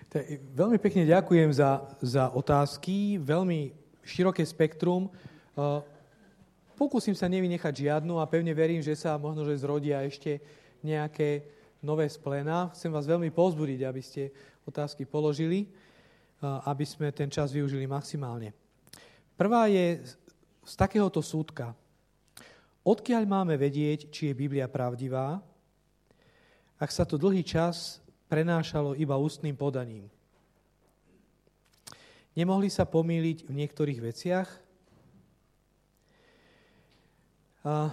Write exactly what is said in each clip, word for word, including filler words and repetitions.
Veľmi pekne ďakujem za, za otázky, veľmi široké spektrum. Pokúsim sa nevynechať žiadnu a pevne verím, že sa možno že zrodia ešte nejaké nové splená. Chcem vás veľmi povzbudiť, aby ste otázky položili, aby sme ten čas využili maximálne. Prvá je z takéhoto súdka. Odkiaľ máme vedieť, či je Biblia pravdivá, ak sa to dlhý čas prenášalo iba ústnym podaním? Nemohli sa pomýliť v niektorých veciach? A,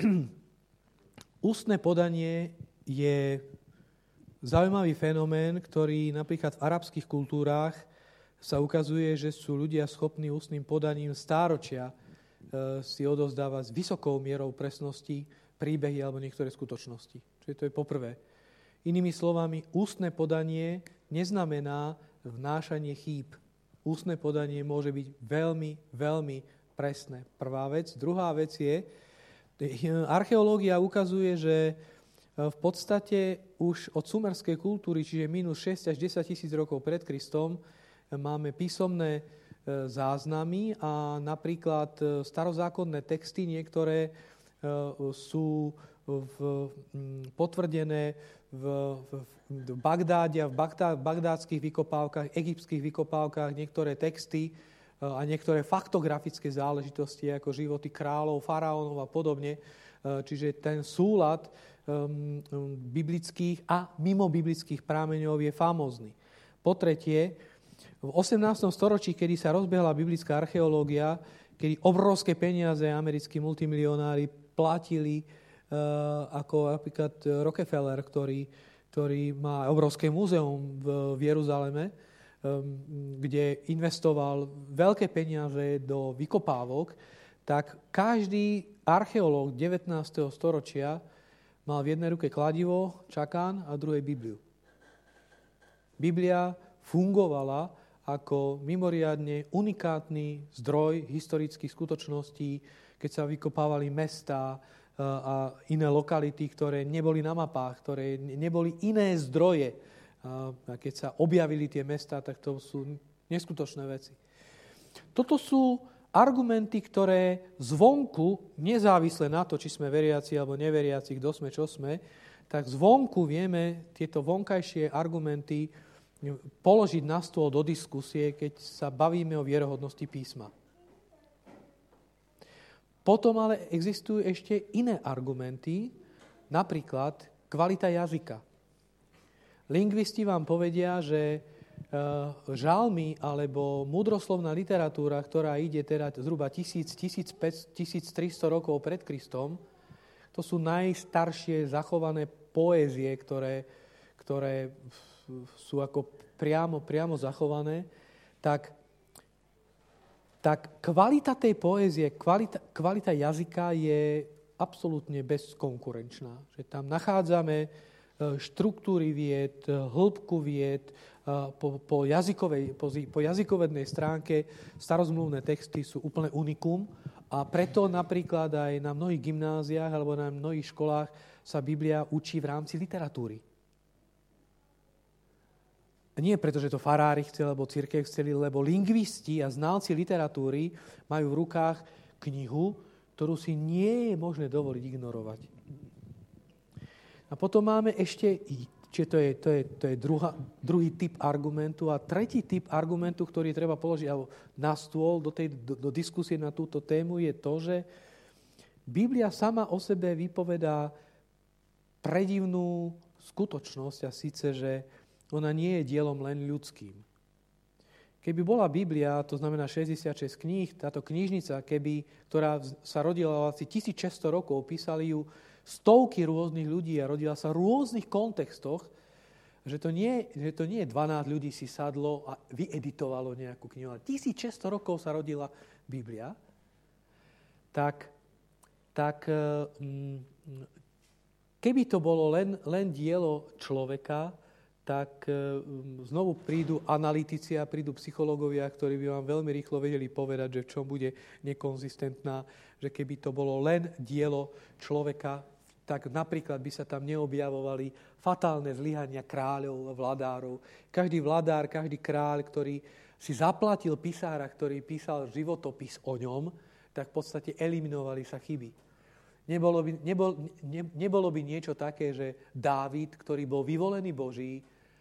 ústne podanie je zaujímavý fenomén, ktorý napríklad v arabských kultúrách sa ukazuje, že sú ľudia schopní ústnym podaním stáročia e, si odovzdávať s vysokou mierou presnosti príbehy alebo niektoré skutočnosti. Čiže to je poprvé. Inými slovami, ústne podanie neznamená vnášanie chýb. Ústne podanie môže byť veľmi, veľmi presné. Prvá vec. Druhá vec je, archeológia ukazuje, že v podstate už od sumerskej kultúry, čiže minus šesť až desať tisíc rokov pred Kristom, máme písomné záznamy a napríklad starozákonné texty, niektoré sú v, potvrdené v, v, v Bagdáde a v Bagdá, bagdádskych vykopávkach, egyptských vykopávkach, niektoré texty a niektoré faktografické záležitosti, ako životy kráľov, faraónov a podobne. Čiže ten súlad um, biblických a mimo biblických prámeňov je famózny. Po tretie, v osemnástom storočí, kedy sa rozbehla biblická archeológia, kedy obrovské peniaze americkí multimilionári platili uh, ako napríklad Rockefeller, ktorý, ktorý má obrovské múzeum v, v Jeruzaleme, um, kde investoval veľké peniaze do vykopávok, tak každý archeológ devätnásteho storočia mal v jednej ruke kladivo, čakán a v druhej Bibliu. Biblia fungovala ako mimoriadne unikátny zdroj historických skutočností, keď sa vykopávali mestá a iné lokality, ktoré neboli na mapách, ktoré neboli iné zdroje. A keď sa objavili tie mestá, tak to sú neskutočné veci. Toto sú argumenty, ktoré zvonku, nezávisle na to, či sme veriaci alebo neveriaci, kto sme, čo sme, tak zvonku vieme tieto vonkajšie argumenty položiť na stôl do diskusie, keď sa bavíme o vierohodnosti písma. Potom ale existujú ešte iné argumenty, napríklad kvalita jazyka. Lingvisti vám povedia, že žalmy alebo múdroslovná literatúra, ktorá ide teda zhruba tisíc, tisícpäťsto, tisíctristo rokov pred Kristom, to sú najstaršie zachované poézie, ktoré, ktoré sú ako priamo, priamo zachované, tak, tak kvalita tej poézie, kvalita, kvalita jazyka je absolútne bezkonkurenčná. Že tam nachádzame štruktúry vied, hĺbku vied, po, po, jazykovej, po, po jazykovednej stránke starozmluvné texty sú úplne unikum a preto napríklad aj na mnohých gymnáziách alebo na mnohých školách sa Biblia učí v rámci literatúry. Nie preto, že to farári chceli, alebo cirkev chceli, lebo lingvisti a znalci literatúry majú v rukách knihu, ktorú si nie je možné dovoliť ignorovať. A potom máme ešte, čiže to je, to je, to je druhá, druhý typ argumentu a tretí typ argumentu, ktorý treba položiť na stôl do, tej, do, do diskusie na túto tému, je to, že Biblia sama o sebe vypovedá predivnú skutočnosť a síce, že ona nie je dielom len ľudským. Keby bola Biblia, to znamená šesťdesiatšesť kníh, táto knižnica, keby, ktorá sa rodila asi tisícšesťsto rokov, písali ju stovky rôznych ľudí a rodila sa v rôznych kontextoch, že to nie, že to nie je dvanásť ľudí si sadlo a vyeditovalo nejakú knihu, ale tisícšesťsto rokov sa rodila Biblia, tak, tak keby to bolo len, len dielo človeka, tak znovu prídu analytici a prídu psychológovia, ktorí by vám veľmi rýchlo vedeli povedať, že v čom bude nekonzistentná, že keby to bolo len dielo človeka, tak napríklad by sa tam neobjavovali fatálne zlyhania kráľov, vladárov. Každý vladár, každý kráľ, ktorý si zaplatil písára, ktorý písal životopis o ňom, tak v podstate eliminovali sa chyby. Nebolo by, nebol, ne, nebolo by niečo také, že Dávid, ktorý bol vyvolený Boží, e,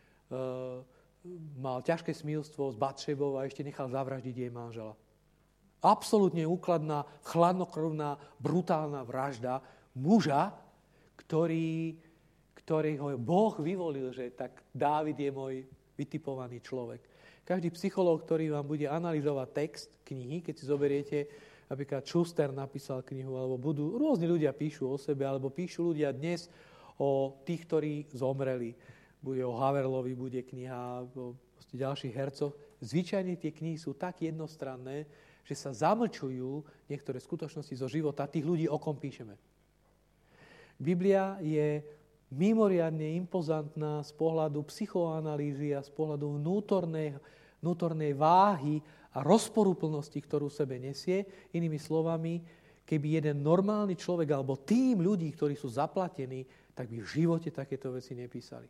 mal ťažké smilstvo s Batšebou a ešte nechal zavraždiť jej manžela. Absolútne úkladná, chladnokrvná, brutálna vražda muža, ktorý, ktorého Boh vyvolil, že tak Dávid je môj vytipovaný človek. Každý psychológ, ktorý vám bude analyzovať text knihy, keď si zoberiete, napríklad Schuster napísal knihu, alebo budú, rôzni ľudia píšu o sebe, alebo píšu ľudia dnes o tých, ktorí zomreli. Bude o Haverlovi, bude kniha o ďalších hercoch. Zvyčajne tie knihy sú tak jednostranné, že sa zamlčujú niektoré skutočnosti zo života tých ľudí, o kom píšeme. Biblia je mimoriadne impozantná z pohľadu psychoanalýzy a z pohľadu vnútornej, vnútornej váhy a rozporúplnosti, ktorú sebe nesie. Inými slovami, keby jeden normálny človek alebo tým ľudí, ktorí sú zaplatení, tak by v živote takéto veci nepísali.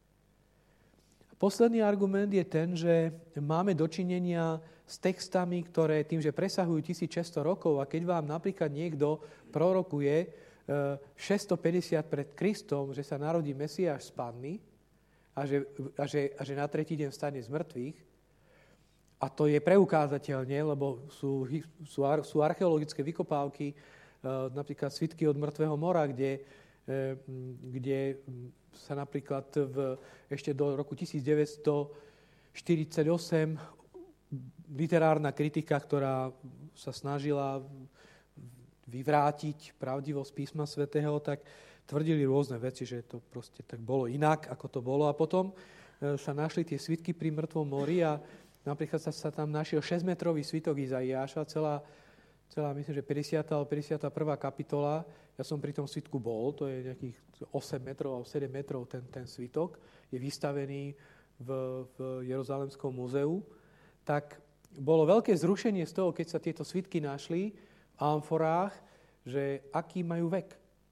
Posledný argument je ten, že máme dočinenia s textami, ktoré tým, že presahujú tisícšesťsto rokov a keď vám napríklad niekto prorokuje šesťstopäťdesiat pred Kristom, že sa narodí Mesiáš z Panny a že, a, že, a že na tretí deň vstane z mŕtvych, a to je preukázateľne, lebo sú, sú, sú archeologické vykopávky, napríklad svitky od Mŕtvého mora, kde, kde sa napríklad v, ešte do roku tisícdeväťstoštyridsaťosem literárna kritika, ktorá sa snažila vyvrátiť pravdivosť písma svätého, tak tvrdili rôzne veci, že to proste tak bolo inak, ako to bolo. A potom sa našli tie svitky pri Mŕtvom mori a napríklad sa, sa tam našiel šesťmetrový svitok Izaiáša, celá, celá myslím, že päťdesiata alebo päťdesiata prvá kapitola. Ja som pri tom svitku bol, to je nejakých osem metrov alebo sedem metrov ten, ten svitok. Je vystavený v, v Jeruzalemskom múzeu. Tak bolo veľké zrušenie z toho, keď sa tieto svitky našli v amforách, že aký majú vek.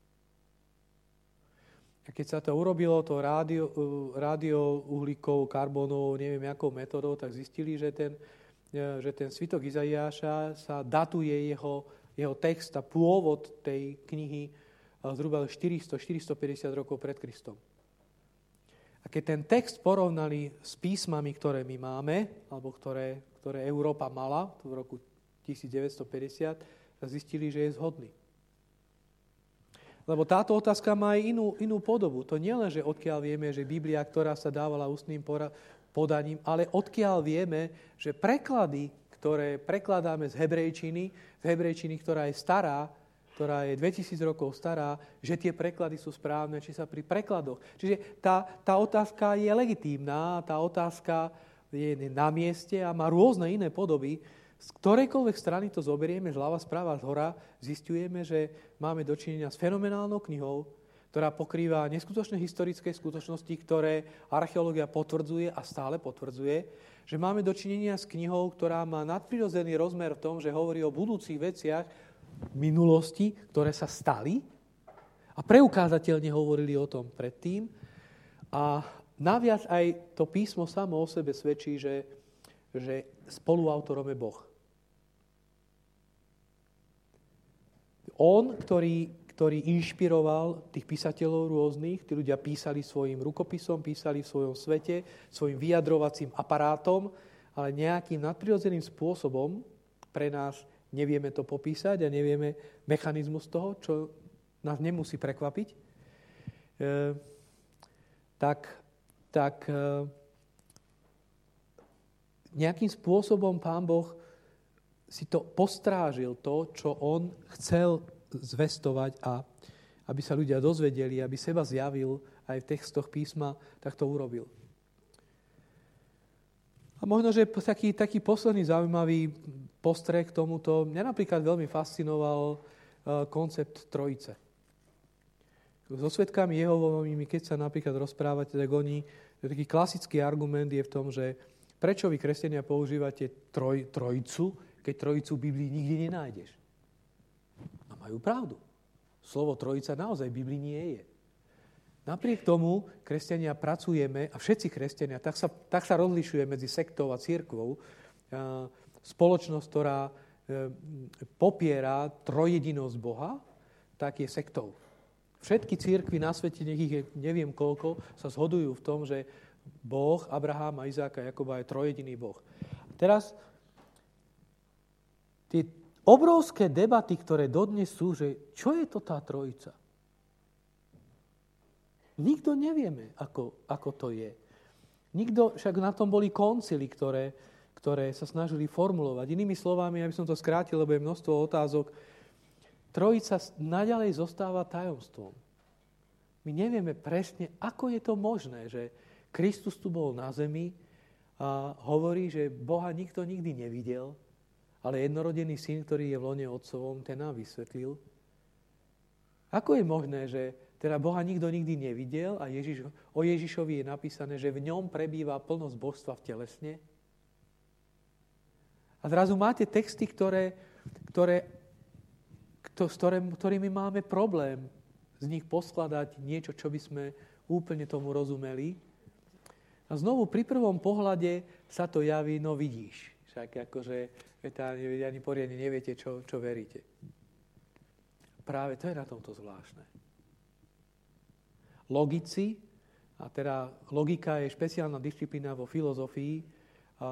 A keď sa to urobilo, to rádio, rádio uhlíkov, karbonov, neviem akou metodou, tak zistili, že ten, že ten svitok Izaiáša sa datuje jeho, jeho text a pôvod tej knihy zhruba štyristo až štyristopäťdesiat rokov pred Kristom. A keď ten text porovnali s písmami, ktoré my máme, alebo ktoré, ktoré Európa mala v roku tisícdeväťstopäťdesiat, zistili, že je zhodný. Lebo táto otázka má aj inú, inú podobu. To nie len, že odkiaľ vieme, že Biblia, ktorá sa dávala ústnym podaním, ale odkiaľ vieme, že preklady, ktoré prekladáme z hebrejčiny, z hebrejčiny, ktorá je stará, ktorá je dvetisíc rokov stará, že tie preklady sú správne, či sa pri prekladoch. Čiže tá, tá otázka je legitímna, tá otázka je na mieste a má rôzne iné podoby. Z ktorejkoľvek strany to zoberieme, zľava, správa, zhora, zisťujeme, že máme dočinenia s fenomenálnou knihou, ktorá pokrýva neskutočné historické skutočnosti, ktoré archeológia potvrdzuje a stále potvrdzuje, že máme dočinenia s knihou, ktorá má nadprirodzený rozmer v tom, že hovorí o budúcich veciach minulosti, ktoré sa stali a preukázateľne hovorili o tom predtým. A naviac aj to písmo samo o sebe svedčí, že, že spoluautorom je Boh. On, ktorý, ktorý inšpiroval tých písateľov rôznych, tí ľudia písali svojim rukopisom, písali v svojom svete, svojim vyjadrovacím aparátom, ale nejakým nadprirodzeným spôsobom pre nás nevieme to popísať a nevieme mechanizmus toho, čo nás nemusí prekvapiť, e, tak, tak e, nejakým spôsobom Pán Boh si to postrážil, to, čo on chcel zvestovať a aby sa ľudia dozvedeli, aby seba zjavil aj v textoch písma, tak to urobil. A možno, že taký, taký posledný zaujímavý postreh k tomuto, mňa napríklad veľmi fascinoval koncept trojice. So svedkami Jehovovými, keď sa napríklad rozprávate, tak oni, taký klasický argument je v tom, že prečo vy, kresťania, používate troj, trojicu, keď trojicu v Biblii nikde nenájdeš? A majú pravdu. Slovo trojica naozaj v Biblii nie je. Napriek tomu kresťania pracujeme, a všetci kresťania, tak sa, tak sa rozlišuje medzi sektou a cirkvou. Spoločnosť, ktorá popiera trojjedinosť Boha, tak je sektou. Všetky cirkvy na svete, nech ich je neviem koľko, sa zhodujú v tom, že Boh, Abraháma, Izáka, Jakoba je trojjediný Boh. Teraz tie obrovské debaty, ktoré dodnes sú, že čo je to tá trojica? Nikto nevieme, ako, ako to je. Nikto, však na tom boli koncily, ktoré, ktoré sa snažili formulovať. Inými slovami, aby som to skrátil, lebo je množstvo otázok, trojica naďalej zostáva tajomstvom. My nevieme presne, ako je to možné, že Kristus tu bol na zemi a hovorí, že Boha nikto nikdy nevidel, ale jednorodený syn, ktorý je v lone otcovom, ten nám vysvetlil. Ako je možné, že teda Boha nikto nikdy nevidel a Ježiš, o Ježišovi je napísané, že v ňom prebýva plnosť božstva v telesne? A zrazu máte texty, ktoré, ktoré, s ktorými máme problém z nich poskladať niečo, čo by sme úplne tomu rozumeli. A znovu pri prvom pohľade sa to javí, no vidíš. Však akože ani poriadne neviete, čo, čo veríte. Práve to je na tomto zvláštne. Logici, a teda logika je špeciálna disciplína vo filozofii, a, a,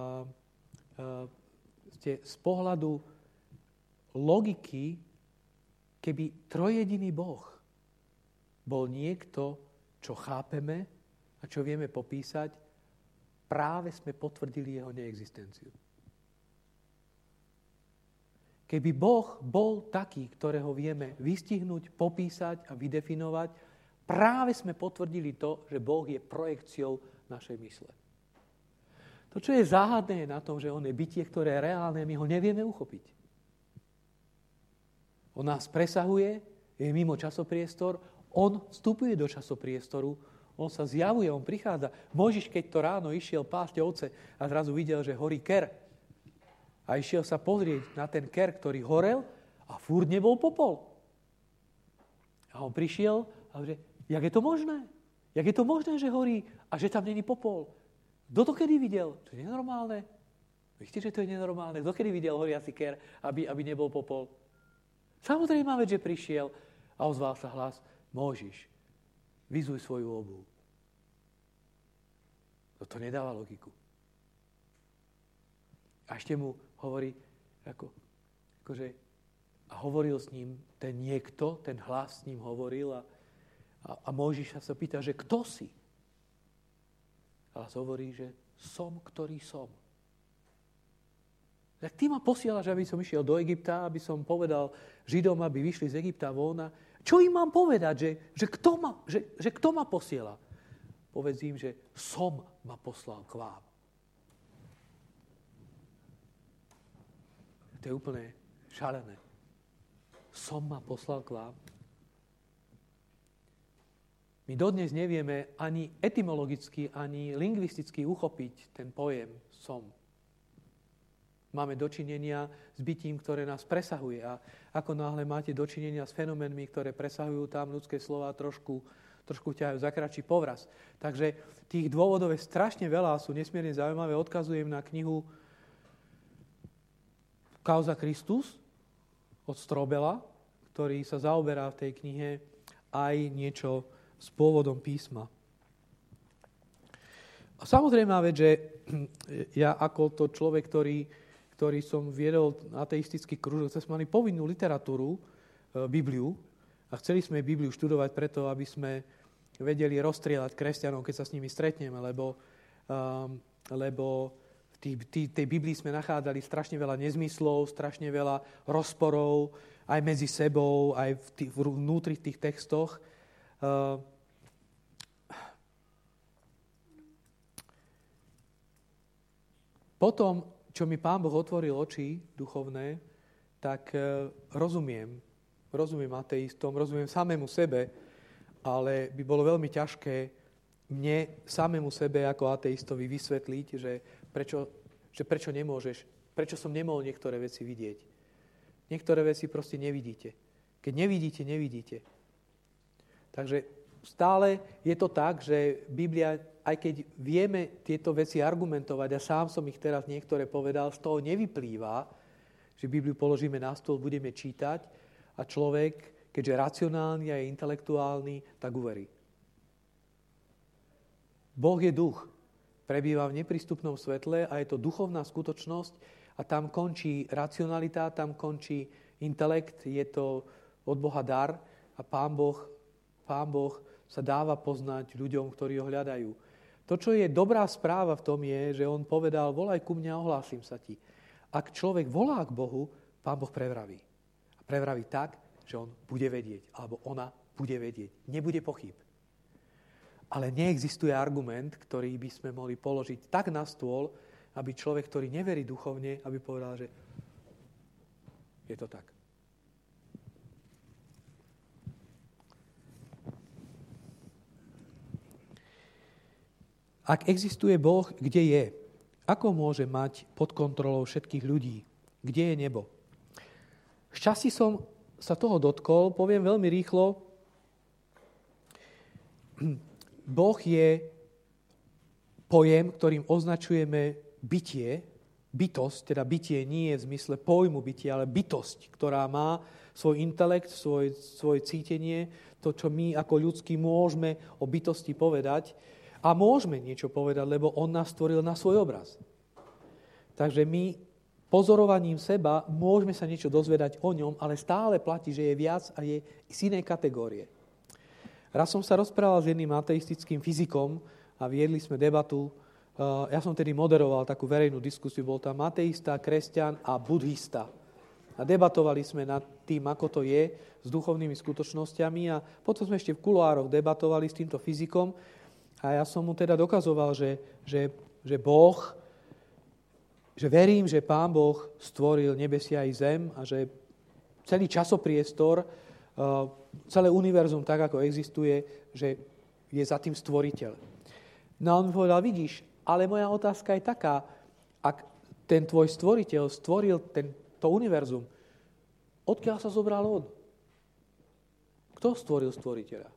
ste z pohľadu logiky, keby trojjediný Boh bol niekto, čo chápeme a čo vieme popísať, práve sme potvrdili jeho neexistenciu. Keby Boh bol taký, ktorého vieme vystihnúť, popísať a vydefinovať, práve sme potvrdili to, že Boh je projekciou našej mysle. To, čo je záhadné, je na tom, že on je bytie, ktoré je reálne, my ho nevieme uchopiť. On nás presahuje, je mimo časopriestor, on vstupuje do časopriestoru, on sa zjavuje, on prichádza. Mojžiš, keď to ráno išiel pásť ovce a zrazu videl, že horí ker. A išiel sa pozrieť na ten ker, ktorý horel a furt nebol popol. A on prišiel a že, jak je to možné? Jak je to možné, že horí a že tam není popol? Kto to kedy videl? To je nenormálne. Vidíte, že to je nenormálne. Kto kedy videl horiaci ker, aby, aby nebol popol? Samozrejme, že prišiel a ozval sa hlas, Mojžiš, vyzuj svoju obuv. To, to nedáva logiku. A ešte mu hovorí, ako, akože, a hovoril s ním ten niekto, ten hlas s ním hovoril a, a, a Mojžiša sa pýta, že kto si? Hlas hovorí, že som, ktorý som. Tak ty ma posielaš, aby som išiel do Egypta, aby som povedal Židom, aby vyšli z Egypta von. Čo im mám povedať, že, že, kto ma, že, že kto ma posiela? Povedz im, že som ma poslal k vám. To je úplne šalené. Som ma poslal k vám. My dodnes nevieme ani etymologicky, ani lingvisticky uchopiť ten pojem som. Máme dočinenia s bytím, ktoré nás presahuje. A ako náhle máte dočinenia s fenoménmi, ktoré presahujú, tam ľudské slova trošku, trošku ťahajú za kratší povraz. Takže tých dôvodov je strašne veľa, sú nesmierne zaujímavé. Odkazujem na knihu Kauza Christus od Strobela, ktorý sa zaoberá v tej knihe aj niečo s pôvodom písma. A samozrejme vec, že ja ako to človek, ktorý ktorý som viedol ateistický krúžok, sme mali povinnú literatúru, Bibliu, a chceli sme Bibliu študovať preto, aby sme vedeli rozstrieľať kresťanov, keď sa s nimi stretneme, lebo, um, lebo v tých, tý, tej Biblii sme nachádzali strašne veľa nezmyslov, strašne veľa rozporov, aj medzi sebou, aj v tých, vnútri tých textoch. Uh, potom čo mi Pán Boh otvoril oči duchovné, tak e, rozumiem. Rozumiem ateistom, rozumiem samému sebe, ale by bolo veľmi ťažké mne samému sebe ako ateistovi vysvetliť, že prečo, že prečo nemôžeš, prečo som nemohol niektoré veci vidieť. Niektoré veci proste nevidíte. Keď nevidíte, nevidíte. Takže stále je to tak, že Biblia, aj keď vieme tieto veci argumentovať, a sám som ich teraz niektoré povedal, z toho nevyplýva, že Bibliu položíme na stôl, budeme čítať a človek, keďže racionálny a je intelektuálny, tak uverí. Boh je duch, prebýva v neprístupnom svetle a je to duchovná skutočnosť a tam končí racionalita, tam končí intelekt, je to od Boha dar a Pán Boh, Pán Boh sa dáva poznať ľuďom, ktorí ho hľadajú. To, čo je dobrá správa v tom je, že on povedal, volaj ku mňa, ohlásim sa ti. Ak človek volá k Bohu, Pán Boh prevraví. A prevraví tak, že on bude vedieť, alebo ona bude vedieť. Nebude pochyb. Ale neexistuje argument, ktorý by sme mohli položiť tak na stôl, aby človek, ktorý neverí duchovne, aby povedal, že je to tak. Ak existuje Boh, kde je? Ako môže mať pod kontrolou všetkých ľudí? Kde je nebo? Šťastí som sa toho dotkol, poviem veľmi rýchlo. Boh je pojem, ktorým označujeme bytie, bytosť, teda bytie nie je v zmysle pojmu bytia, ale bytosť, ktorá má svoj intelekt, svoj, svoje cítenie, to, čo my ako ľudskí môžeme o bytosti povedať. A môžeme niečo povedať, lebo on nás stvoril na svoj obraz. Takže my pozorovaním seba môžeme sa niečo dozvedať o ňom, ale stále platí, že je viac a je z inej kategórie. Raz som sa rozprával s jedným ateistickým fyzikom a viedli sme debatu. Ja som tedy moderoval takú verejnú diskusiu. Bol tam ateista, kresťan a budhista. A debatovali sme nad tým, ako to je s duchovnými skutočnosťami a potom sme ešte v kuloároch debatovali s týmto fyzikom. A ja som mu teda dokazoval, že, že, že Boh, že verím, že Pán Boh stvoril nebesia i zem a že celý časopriestor, celé univerzum tak, ako existuje, že je za tým stvoriteľ. No a on mi povedal, vidíš, ale moja otázka je taká, ak ten tvoj stvoriteľ stvoril ten, to univerzum, odkiaľ sa zobral on? Kto stvoril stvoriteľa?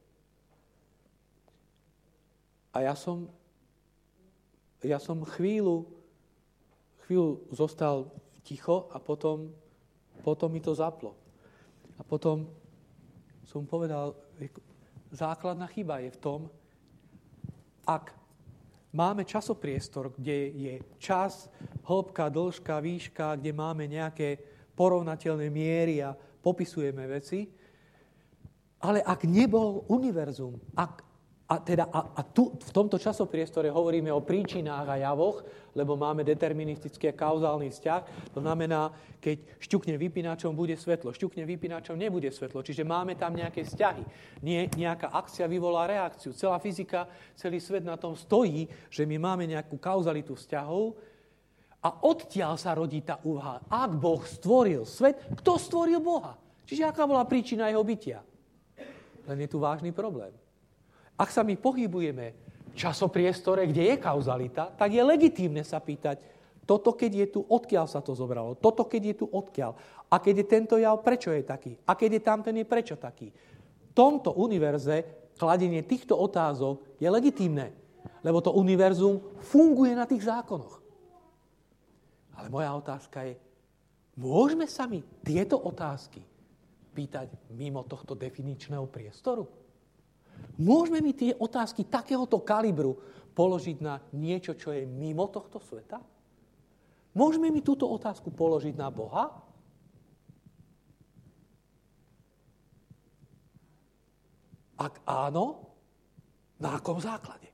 A ja som, ja som chvíľu, chvíľu zostal ticho a potom, potom mi to zaplo. A potom som povedal, základná chyba je v tom, ak máme časopriestor, kde je čas, hĺbka, dĺžka, výška, kde máme nejaké porovnateľné miery a popisujeme veci, ale ak nebol univerzum, ak A, teda, a, a tu v tomto časopriestore hovoríme o príčinách a javoch, lebo máme deterministický a kauzálny vzťah. To znamená, keď šťukne vypínačom, bude svetlo. Šťukne vypínačom, nebude svetlo. Čiže máme tam nejaké vzťahy. Nie, nejaká akcia vyvolá reakciu. Celá fyzika, celý svet na tom stojí, že my máme nejakú kauzalitu vzťahov a odtiaľ sa rodí tá úvaha. Ak Boh stvoril svet, kto stvoril Boha? Čiže aká bola príčina jeho bytia? Len je tu vážny problém. Ak sa my pohybujeme v časopriestore, kde je kauzalita, tak je legitímne sa pýtať, toto keď je tu, odkiaľ sa to zobralo? Toto keď je tu, odkiaľ? A keď je tento jav, prečo je taký? A keď je tamten, je prečo taký? V tomto univerze kladenie týchto otázok je legitímne, lebo to univerzum funguje na tých zákonoch. Ale moja otázka je, môžeme sa mi tieto otázky pýtať mimo tohto definičného priestoru? Môžeme mi tie otázky takéhoto kalibru položiť na niečo, čo je mimo tohto sveta? Môžeme mi túto otázku položiť na Boha? Ak áno, na akom základe?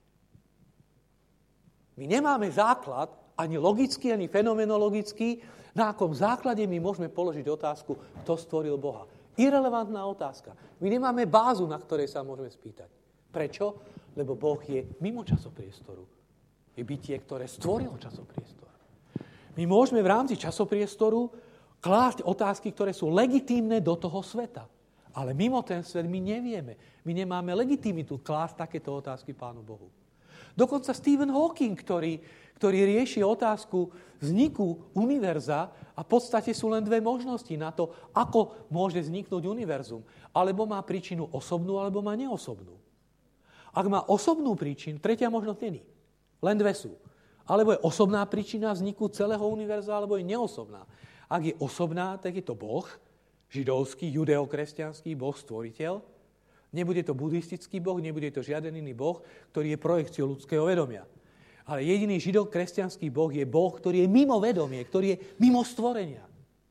My nemáme základ, ani logický, ani fenomenologický, na akom základe my môžeme položiť otázku, kto stvoril Boha. Irelevantná otázka. My nemáme bázu, na ktorej sa môžeme spýtať. Prečo? Lebo Boh je mimo časopriestoru. Je bytie, ktoré stvorilo časopriestor. My môžeme v rámci časopriestoru klásť otázky, ktoré sú legitímne do toho sveta. Ale mimo ten svet my nevieme. My nemáme legitimitu klásť takéto otázky Pánu Bohu. Dokonca Stephen Hawking, ktorý, ktorý rieši otázku vzniku univerza a v podstate sú len dve možnosti na to, ako môže vzniknúť univerzum. Alebo má príčinu osobnú, alebo má neosobnú. Ak má osobnú príčinu, tretia možnosť není. Len dve sú. Alebo je osobná príčina vzniku celého univerza, alebo je neosobná. Ak je osobná, tak je to Boh, židovský, judeokresťanský Boh, stvoriteľ. Nebude to buddhistický Boh, nebude to žiaden iný Boh, ktorý je projekciou ľudského vedomia. Ale jediný židokresťanský Boh je Boh, ktorý je mimo vedomie, ktorý je mimo stvorenia.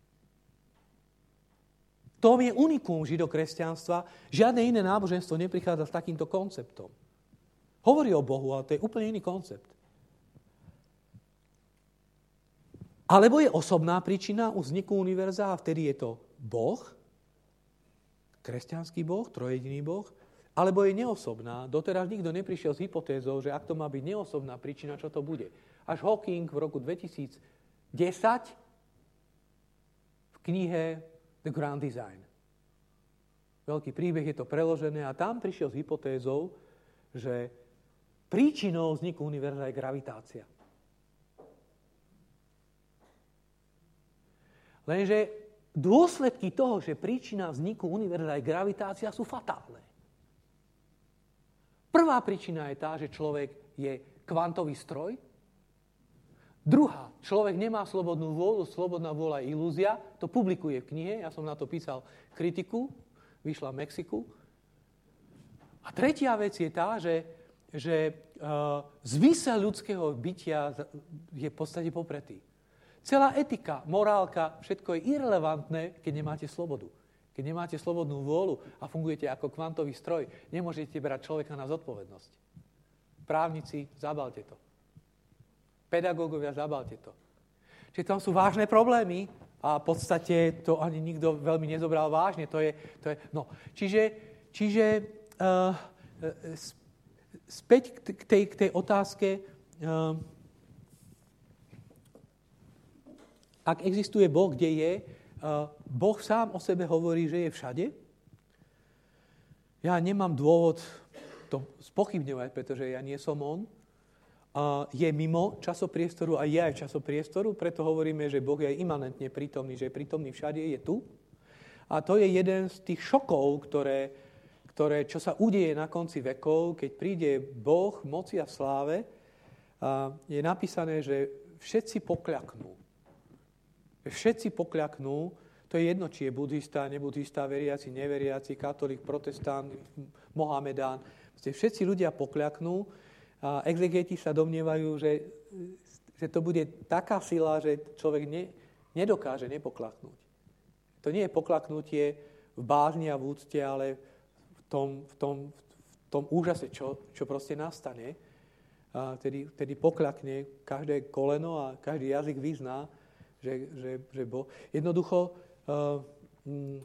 To je unikum židokresťanstva. Žiadne iné náboženstvo neprichádza s takýmto konceptom. Hovorí o Bohu, ale to je úplne iný koncept. Alebo je osobná príčina u vzniku univerza a vtedy je to Boh, kresťanský Boh, trojjediný Boh, alebo je neosobná. Doteraz nikto neprišiel s hypotézou, že ak to má byť neosobná príčina, čo to bude. Až Hawking v roku dvetisícdesať v knihe The Grand Design. Veľký príbeh, je to preložené a tam prišiel s hypotézou, že príčinou vzniku univerza je gravitácia. Lenže dôsledky toho, že príčina vzniku univerza je gravitácia, sú fatálne. Prvá príčina je tá, že človek je kvantový stroj. Druhá, človek nemá slobodnú vôľu, slobodná vôľa je ilúzia. To publikuje v knihe, ja som na to písal kritiku, vyšla v Mexiku. A tretia vec je tá, že, že uh, zmysel ľudského bytia je v podstate popretý. Celá etika, morálka, všetko je irelevantné, keď nemáte slobodu. Keď nemáte slobodnú vôľu a fungujete ako kvantový stroj, nemôžete brať človeka na zodpovednosť. Právnici, zabalte to. Pedagógovia, zabalte to. Čiže tam sú vážne problémy a v podstate to ani nikto veľmi nezobral vážne. To je, to je, no. Čiže, čiže uh, späť k tej, k tej otázke, uh, ak existuje Boh, kde je, uh, Boh sám o sebe hovorí, že je všade. Ja nemám dôvod to spochybňovať, pretože ja nie som on. Uh, je mimo časopriestoru a je aj časopriestoru, preto hovoríme, že Boh je imanentne prítomný, že je prítomný všade, je tu. A to je jeden z tých šokov, ktoré, ktoré čo sa udeje na konci vekov, keď príde Boh v moci a v sláve, uh, je napísané, že všetci pokľaknú. Všetci pokľaknú, to je jedno, či je buddhista, nebudhista, veriaci, neveriaci, katolík, protestant, Mohamedán. Všetci ľudia pokľaknú a exegeti sa domnievajú, že, že to bude taká sila, že človek ne, nedokáže nepoklaknúť. To nie je poklaknutie v bázni a v úcte, ale v tom, v tom, v tom úžase, čo, čo proste nastane. A tedy, tedy pokľakne každé koleno a každý jazyk vyzná, Že, že, že bo. Jednoducho uh, mm,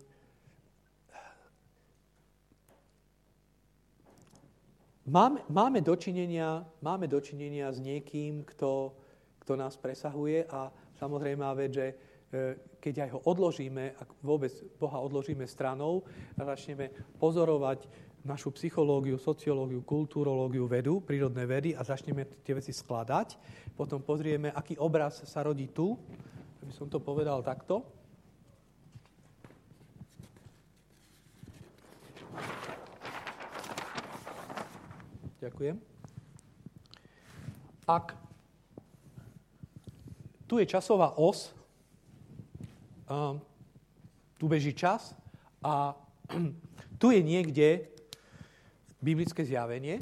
máme, máme, dočinenia, máme dočinenia s niekým, kto, kto nás presahuje a samozrejme vec, že uh, keď aj ho odložíme, ak vôbec Boha odložíme stranou a začneme pozorovať našu psychológiu, sociológiu, kulturológiu, vedu, prírodné vedy a začneme tie veci skladať, potom pozrieme, aký obraz sa rodí tu, aby som to povedal takto. Ďakujem. Ak tu je časová os, um, tu beží čas a tu je niekde biblické zjavenie.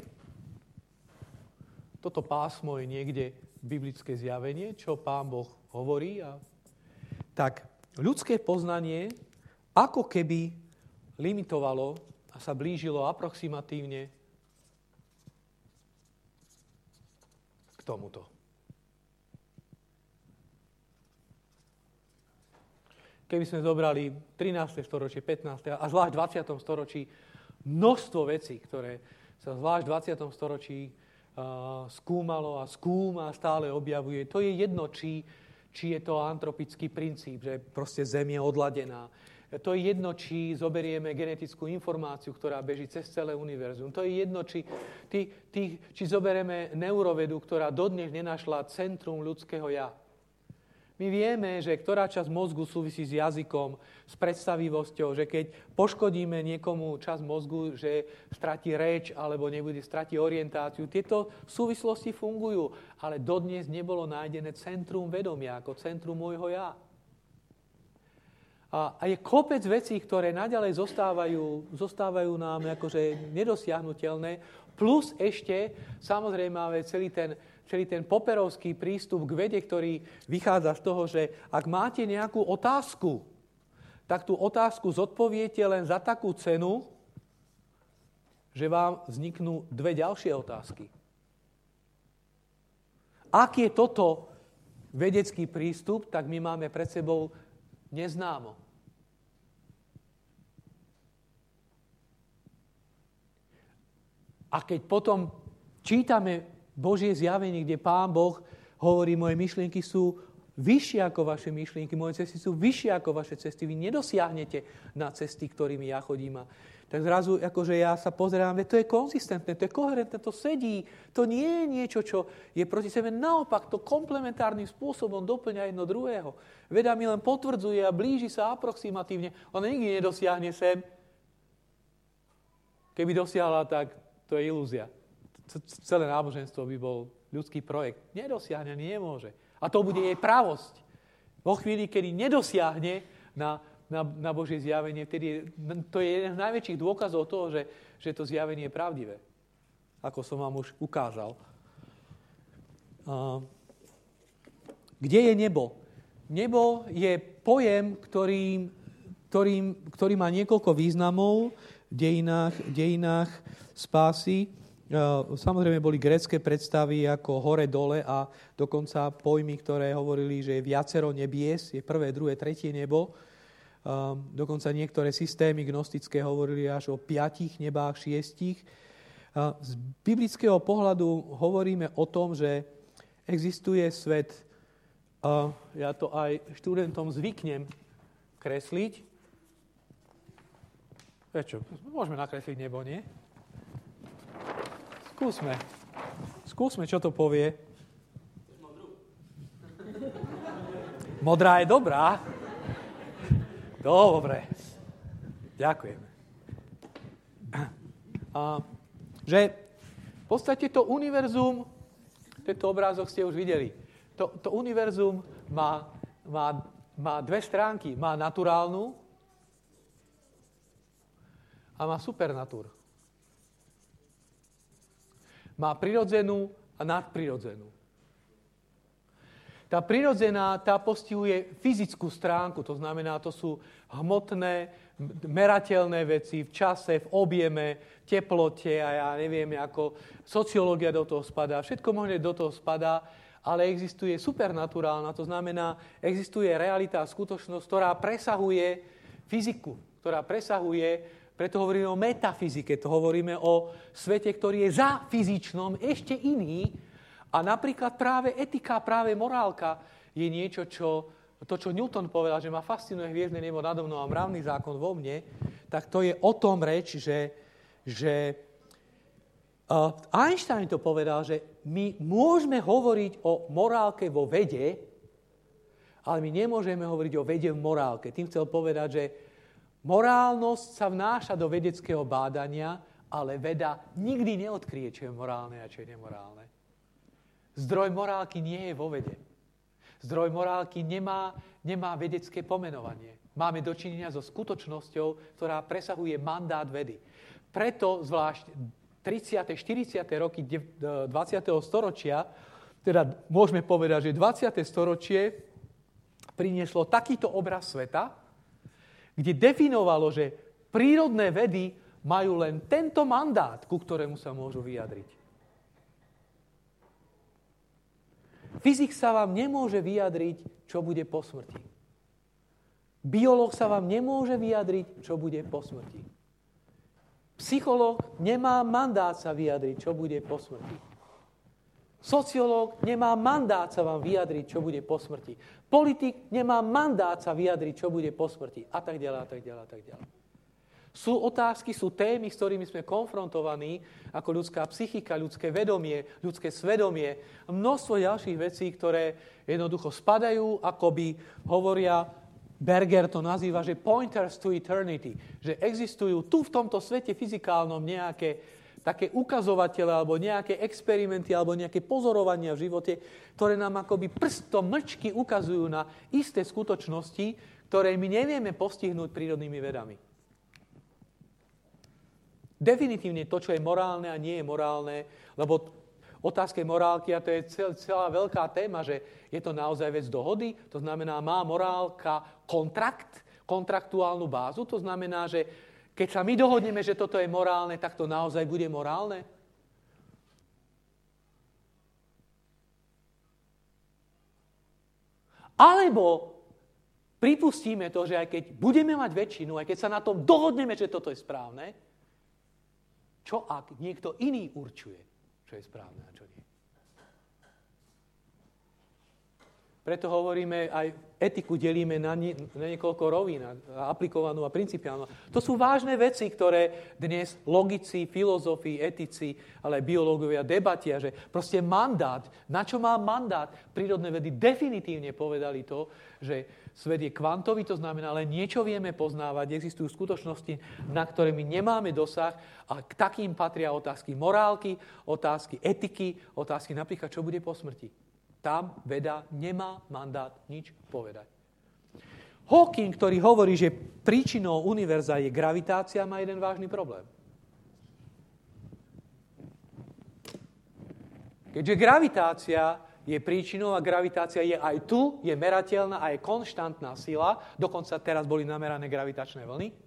Toto pásmo je niekde biblické zjavenie, čo Pán Boh hovorí a tak ľudské poznanie ako keby limitovalo a sa blížilo aproximatívne k tomuto. Keby sme zobrali trináste storočie, pätnáste a zvlášť dvadsiatom storočí množstvo vecí, ktoré sa zvlášť v dvadsiatom storočí uh, skúmalo a skúma a stále objavuje. To je jedno, či či je to antropický princíp, že proste Zem je odladená. To je jedno, či zoberieme genetickú informáciu, ktorá beží cez celé univerzum. To je jedno, či, tí, tí, či zoberieme neurovedu, ktorá dodnes nenašla centrum ľudského ja. My My vieme, že ktorá časť mozgu súvisí s jazykom, s predstavivosťou, že keď poškodíme niekomu časť mozgu, že stratí reč alebo nebude stratí orientáciu. Tieto súvislosti fungujú, ale dodnes nebolo nájdené centrum vedomia ako centrum môjho ja. A, a je kopec vecí, ktoré naďalej zostávajú, zostávajú nám akože nedosiahnuteľné, plus ešte samozrejme máme celý ten Celý ten poperovský prístup k vede, ktorý vychádza z toho, že ak máte nejakú otázku, tak tú otázku zodpoviete len za takú cenu, že vám vzniknú dve ďalšie otázky. Ak je toto vedecký prístup, tak my máme pred sebou neznámo. A keď potom čítame Božie zjavenie, kde Pán Boh hovorí, moje myšlienky sú vyššie ako vaše myšlienky, moje cesty sú vyššie ako vaše cesty, vy nedosiahnete na cesty, ktorými ja chodím. Tak zrazu, akože ja sa pozerám, že to je konzistentné, to je koherentné, to sedí, to nie je niečo, čo je proti sebe. Naopak, to komplementárnym spôsobom doplňa jedno druhého. Veda mi len potvrdzuje a blíži sa aproximatívne. Ona nikdy nedosiahne sem. Keby dosiahla, tak to je ilúzia. Celé náboženstvo by bol ľudský projekt. Nedosiahne, nemôže. A to bude jej pravosť. Vo chvíli, kedy nedosiahne na, na, na Božie zjavenie, vtedy je, to je jeden z najväčších dôkazov toho, že, že to zjavenie je pravdivé. Ako som vám už ukázal. Uh, kde je nebo? Nebo je pojem, ktorý, ktorý, ktorý má niekoľko významov v dejinách, dejinách spásy. Samozrejme boli grécke predstavy ako hore-dole a dokonca pojmy, ktoré hovorili, že je viacero nebies, je prvé, druhé, tretie nebo. Dokonca niektoré systémy gnostické hovorili až o piatich nebách, šiestich. Z biblického pohľadu hovoríme o tom, že existuje svet, ja to aj študentom zvyknem kresliť. Prečo? Môžeme nakresliť nebo, nie? Skúsme. Skúsme, čo to povie. Modrá je dobrá. Dobre. Ďakujem. A, že v podstate to univerzum, tento obrázok ste už videli, to, to univerzum má, má, má dve stránky. Má naturálnu a má supernatúr. Má prirodzenú a nadprirodzenú. Tá prirodzená, tá postihuje fyzickú stránku, to znamená, to sú hmotné, merateľné veci v čase, v objeme, teplote a ja neviem, ako sociológia do toho spadá, všetko možné do toho spadá, ale existuje supernaturálna, to znamená, existuje realita a skutočnosť, ktorá presahuje fyziku, ktorá presahuje. Preto hovoríme o metafyzike, to hovoríme o svete, ktorý je za fyzičnom, ešte iný. A napríklad práve etika, práve morálka je niečo, čo, to, čo Newton povedal, že ma fascinuje hviezdne nebo nado mnou a mravný zákon vo mne, tak to je o tom reč, že, že uh, Einstein to povedal, že my môžeme hovoriť o morálke vo vede, ale my nemôžeme hovoriť o vede v morálke. Tým chcel povedať, že morálnosť sa vnáša do vedeckého bádania, ale veda nikdy neodkryje, čo je morálne a čo je nemorálne. Zdroj morálky nie je vo vede. Zdroj morálky nemá, nemá vedecké pomenovanie. Máme dočinenia so skutočnosťou, ktorá presahuje mandát vedy. Preto zvlášť tridsiate štyridsiate roky dvadsiateho storočia, teda môžeme povedať, že dvadsiate storočie prinieslo takýto obraz sveta, kde definovalo, že prírodné vedy majú len tento mandát, ku ktorému sa môžu vyjadriť. Fyzik sa vám nemôže vyjadriť, čo bude po smrti. Biológ sa vám nemôže vyjadriť, čo bude po smrti. Psychológ nemá mandát sa vyjadriť, čo bude po smrti. Sociológ nemá mandát sa vám vyjadriť, čo bude po smrti. Politik nemá mandát sa vyjadriť, čo bude po smrti. A tak ďalej, a tak ďalej, a tak ďalej. Sú otázky, sú témy, s ktorými sme konfrontovaní, ako ľudská psychika, ľudské vedomie, ľudské svedomie. Množstvo ďalších vecí, ktoré jednoducho spadajú, akoby hovoria, Berger to nazýva, že pointers to eternity. Že existujú tu v tomto svete fyzikálnom nejaké také ukazovatele, alebo nejaké experimenty, alebo nejaké pozorovania v živote, ktoré nám akoby prstom mlčky ukazujú na isté skutočnosti, ktoré my nevieme postihnúť prírodnými vedami. Definitívne to, čo je morálne a nie je morálne, lebo otázke morálky, a to je cel, celá veľká téma, že je to naozaj vec dohody, to znamená, má morálka kontrakt, kontraktuálnu bázu, to znamená, že keď sa my dohodneme, že toto je morálne, tak to naozaj bude morálne? Alebo pripustíme to, že aj keď budeme mať väčšinu, aj keď sa na tom dohodneme, že toto je správne, čo ak niekto iný určuje, čo je správne a čo nie? Preto hovoríme, aj etiku delíme na, nie, na niekoľko rovín, aplikovanú a principiálnu. To sú vážne veci, ktoré dnes logici, filozofi, etici, ale aj biológovia debatia, že proste mandát, na čo má mandát? Prírodné vedy definitívne povedali to, že svet je kvantový, to znamená, len niečo vieme poznávať, existujú skutočnosti, na ktoré my nemáme dosah a k takým patria otázky morálky, otázky etiky, otázky napríklad, čo bude po smrti. Tam veda nemá mandát nič povedať. Hawking, ktorý hovorí, že príčinou univerza je gravitácia, má jeden vážny problém. Keďže gravitácia je príčinou a gravitácia je aj tu, je merateľná a je konštantná sila, dokonca teraz boli namerané gravitačné vlny,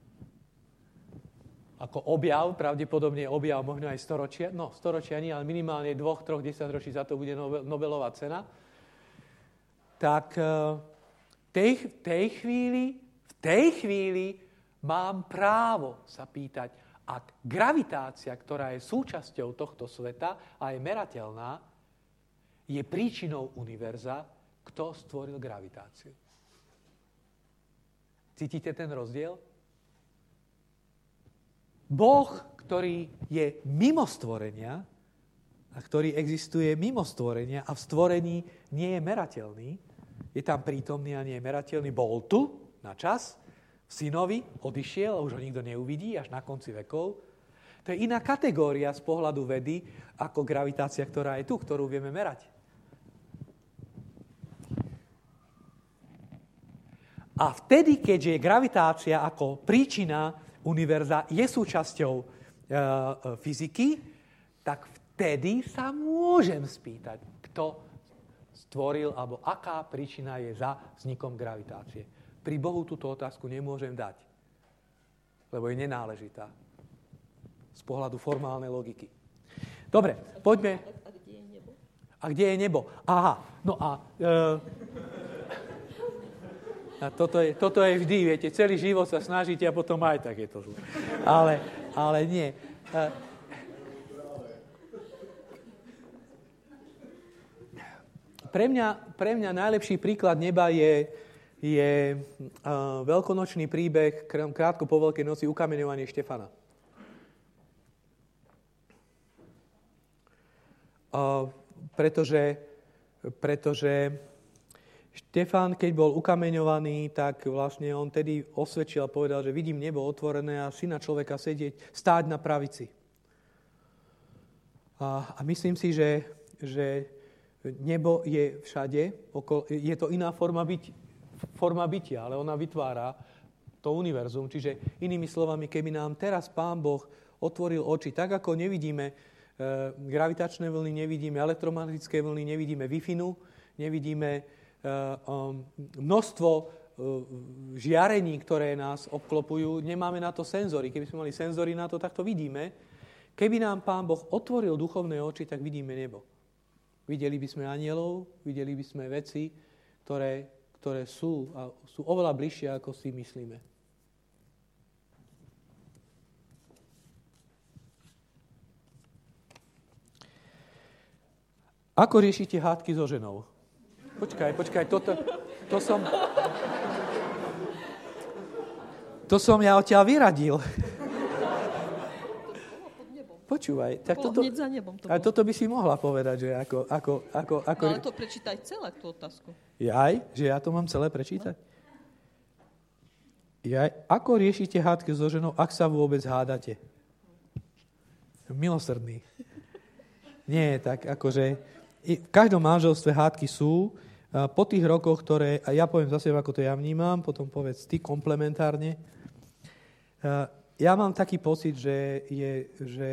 ako objav, pravdepodobne objav možno aj storočia, no storočia nie, ale minimálne dvoch, troch, desaťročí za to bude Nobelová cena, tak v tej, tej chvíli, v tej chvíli mám právo sa pýtať, ak gravitácia, ktorá je súčasťou tohto sveta a je merateľná, je príčinou univerza, kto stvoril gravitáciu. Cítite ten rozdiel? Boh, ktorý je mimo stvorenia a ktorý existuje mimo stvorenia a v stvorení nie je merateľný, je tam prítomný a nie je merateľný, bol tu na čas, synovi odišiel a už ho nikto neuvidí až na konci vekov. To je iná kategória z pohľadu vedy ako gravitácia, ktorá je tu, ktorú vieme merať. A vtedy, keďže gravitácia ako príčina univerza je súčasťou e, fyziky, tak vtedy sa môžem spýtať, kto stvoril, alebo aká príčina je za vznikom gravitácie. Pri Bohu túto otázku nemôžem dať, lebo je nenáležitá z pohľadu formálnej logiky. Dobre, poďme. A kde je nebo? A kde je nebo? Aha, no a... E, A toto, je, toto je vždy, viete, celý život sa snažíte a potom aj tak je to zle. Ale, ale nie. Pre mňa, pre mňa najlepší príklad neba je, je uh, veľkonočný príbeh, krátko po Veľkej noci, ukameňovanie Štefana. Uh, pretože, pretože Štefán, keď bol ukameňovaný, tak vlastne on tedy osvedčil a povedal, že vidím nebo otvorené a syna človeka sedieť, stáť na pravici. A, a myslím si, že, že nebo je všade, okolo, je to iná forma, byť, forma bytia, ale ona vytvára to univerzum. Čiže inými slovami, keby nám teraz Pán Boh otvoril oči, tak ako nevidíme e, gravitačné vlny, nevidíme elektromagnetické vlny, nevidíme Wi-Fi, nevidíme množstvo žiarení, ktoré nás obklopujú, nemáme na to senzory. Keby sme mali senzory na to, tak to vidíme. Keby nám Pán Boh otvoril duchovné oči, tak vidíme nebo. Videli by sme anjelov, videli by sme veci, ktoré, ktoré sú, a sú oveľa bližšie, ako si myslíme. Ako riešite hádky so ženou? Počkaj, počkaj, toto, to som... To som ja odtiaľ vyradil. Počúvaj. Tak bolo toto, hneď za nebom. To ale toto by si mohla povedať, že ako... ako, ako, ako no, ale to prečítaj celé, tú otázku. Jaj, že ja to mám celé prečítať? No. Jaj, ako riešite hádky so ženou, ak sa vôbec hádate? Milosrdný. Nie, tak akože... V každom manželstve hádky sú. Po tých rokoch, ktoré... A ja poviem za seba, ako to ja vnímam, potom povedz ty komplementárne. Ja mám taký pocit, že, je, že,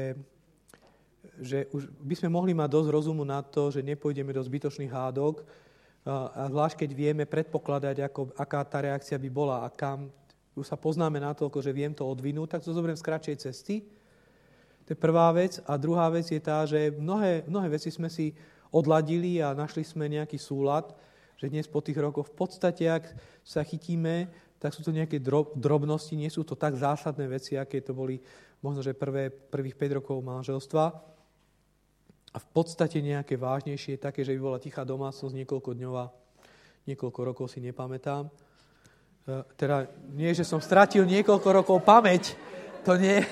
že už by sme mohli mať dosť rozumu na to, že nepôjdeme do zbytočných hádok, a zvlášť keď vieme predpokladať, ako, aká tá reakcia by bola a kam už sa poznáme natoľko, že viem to odvinúť, tak to zoberiem z kratšej cesty. To je prvá vec. A druhá vec je tá, že mnohé, mnohé veci sme si odladili a našli sme nejaký súlad, že dnes po tých rokoch v podstate, ak sa chytíme, tak sú to nejaké drobnosti, nie sú to tak zásadné veci, aké to boli možno, že prvé, prvých päť rokov manželstva. A v podstate nejaké vážnejšie, také, že by bola tichá domácnosť niekoľkodňová, niekoľko rokov si nepamätám. Teda nie, že som stratil niekoľko rokov pamäť, to nie,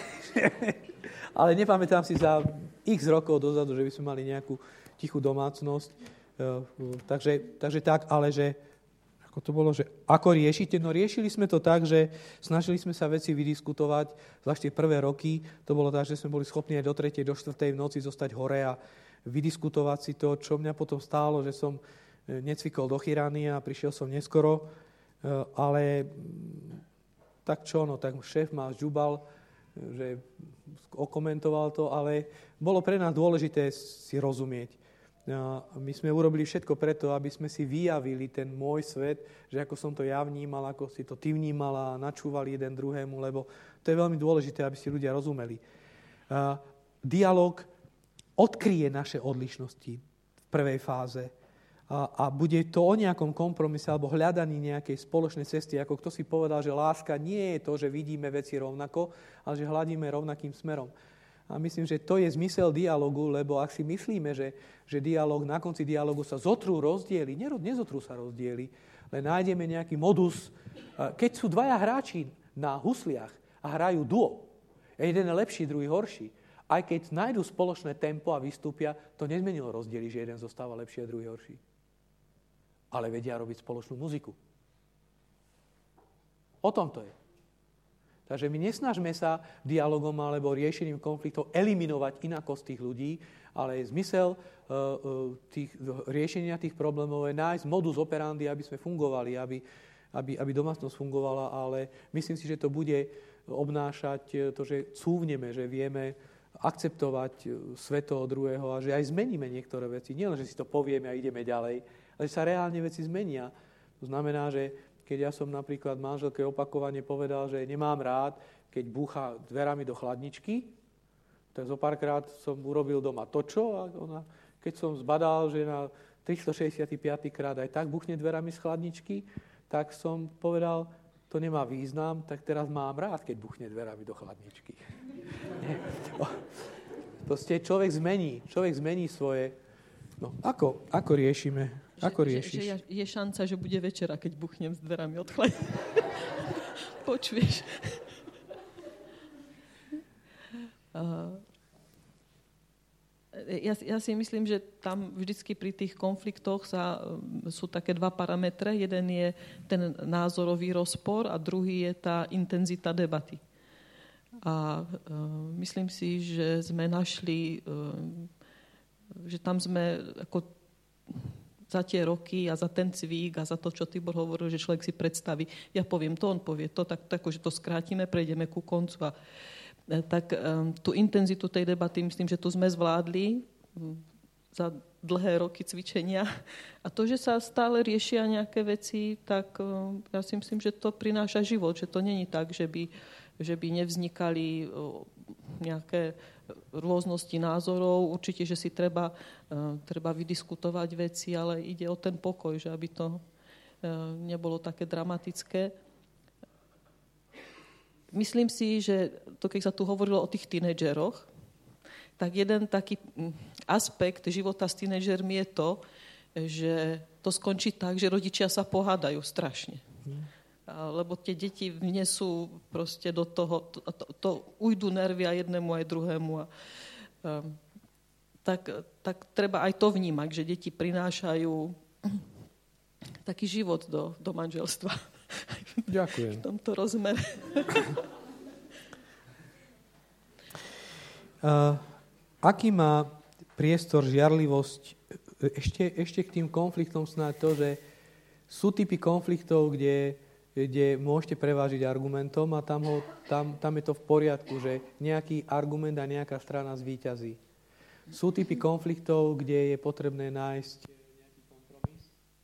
ale nepamätám si za x rokov dozadu, že by sme mali nejakú tichú domácnosť. Takže, takže tak, ale že ako to bolo, že ako riešite? No riešili sme to tak, že snažili sme sa veci vydiskutovať, zvlášť tie prvé roky. To bolo tak, že sme boli schopní aj do tretej, do štvrtej v noci zostať hore a vydiskutovať si to, čo mňa potom stálo, že som necvikol do chirany a prišiel som neskoro. Ale tak čo, no tak šéf ma žubal, že okomentoval to, ale bolo pre nás dôležité si rozumieť. My sme urobili všetko preto, aby sme si vyjavili ten môj svet, že ako som to ja vnímal, ako si to ty vnímala a načúvali jeden druhému, lebo to je veľmi dôležité, aby si ľudia rozumeli. Dialóg odkryje naše odlišnosti v prvej fáze a, a bude to o nejakom kompromise alebo hľadaní nejakej spoločnej cesty, ako kto si povedal, že láska nie je to, že vidíme veci rovnako, ale že hľadíme rovnakým smerom. A myslím, že to je zmysel dialogu, lebo ak si myslíme, že, že dialog, na konci dialogu sa zotrú rozdiely, nezotrú sa rozdiely, len nájdeme nejaký modus. Keď sú dvaja hráči na husliach a hrajú duo, jeden je lepší, druhý horší, aj keď nájdú spoločné tempo a vystúpia, to nezmenilo rozdiely, že jeden zostáva lepší a druhý horší. Ale vedia robiť spoločnú muziku. O tom to je. Takže my nesnažme sa dialogom alebo riešením konfliktov eliminovať inakosť tých ľudí, ale zmysel uh, tých, riešenia tých problémov je nájsť modus operandi, aby sme fungovali, aby, aby, aby domácnosť fungovala, ale myslím si, že to bude obnášať to, že cúvneme, že vieme akceptovať svet toho druhého a že aj zmeníme niektoré veci. Nie len, že si to povieme a ideme ďalej, ale že sa reálne veci zmenia. To znamená, že keď ja som napríklad manželke opakovane povedal, že nemám rád, keď búcha dverami do chladničky, tak zo párkrát som urobil doma točo a ona, keď som zbadal, že na tristošesťdesiatpäť krát aj tak buchne dverami z chladničky, tak som povedal, to nemá význam, tak teraz mám rád, keď buchne dverami do chladničky. Proste človek zmení, človek zmení svoje... No, ako, ako riešime? Ako riešiš? Že, že je šanca, že bude večera, keď buchnem s dverami od chladničky. Počuješ? uh, ja, ja si myslím, že tam vždycky pri tých konfliktoch sa, sú také dva parametre. Jeden je ten názorový rozpor a druhý je tá intenzita debaty. A uh, myslím si, že sme našli, uh, že tam sme ako za tie roky a za ten cvík a za to, čo Tibor hovoril, že človek si predstaví, ja poviem to, on povie to, tak, tak že to skrátime, prejdeme ku koncu. A, tak um, tú intenzitu tej debaty, myslím, že tu sme zvládli um, za dlhé roky cvičenia. A to, že sa stále riešia nejaké veci, tak um, ja si myslím, že to prináša život, že to není tak, že by, že by nevznikali um, nejaké rôznosti názorov. Určite, že si treba, uh, treba vydiskutovať veci, ale ide o ten pokoj, že aby to uh, nebolo také dramatické. Myslím si, že to, keď sa tu hovorilo o tých tínedžeroch, tak jeden taký aspekt života s tínedžermi je to, že to skončí tak, že rodičia sa pohádajú strašne. lebo tie deti vnesú proste do toho, to, to, to ujdu nervy aj jednému, aj druhému. A, um, tak, tak treba aj to vnímať, že deti prinášajú taký život do, do manželstva. Ďakujem. V tomto rozmere. uh, aký má priestor žiarlivosť ešte, ešte k tým konfliktom snáď to, že sú typy konfliktov, kde kde môžete prevážiť argumentom a tam, ho, tam, tam je to v poriadku, že nejaký argument a nejaká strana zvíťazí. Sú typy konfliktov, kde je potrebné nájsť nejaký kompromis?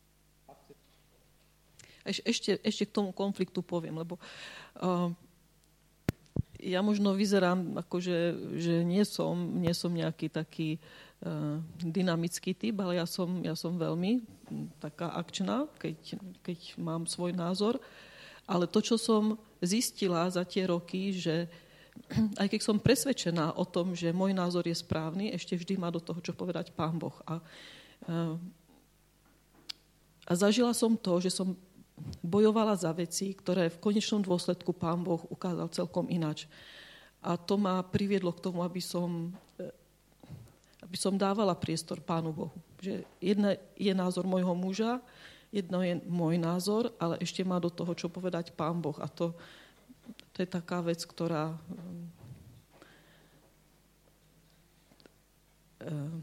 Eš, ešte, ešte k tomu konfliktu poviem, lebo uh, ja možno vyzerám, ako že, že nie, som, nie som nejaký taký uh, dynamický typ, ale ja som, ja som veľmi taká akčná, keď, keď mám svoj názor. Ale to, čo som zistila za tie roky, že aj keď som presvedčená o tom, že môj názor je správny, ešte vždy má do toho, čo povedať Pán Boh. A, a zažila som to, že som bojovala za veci, ktoré v konečnom dôsledku Pán Boh ukázal celkom ináč. A to ma priviedlo k tomu, aby som, aby som dávala priestor Pánu Bohu. Že jedna je názor môjho muža, jedno je môj názor, ale ešte má do toho, čo povedať Pán Boh. A to, to je taká vec, ktorá... Um,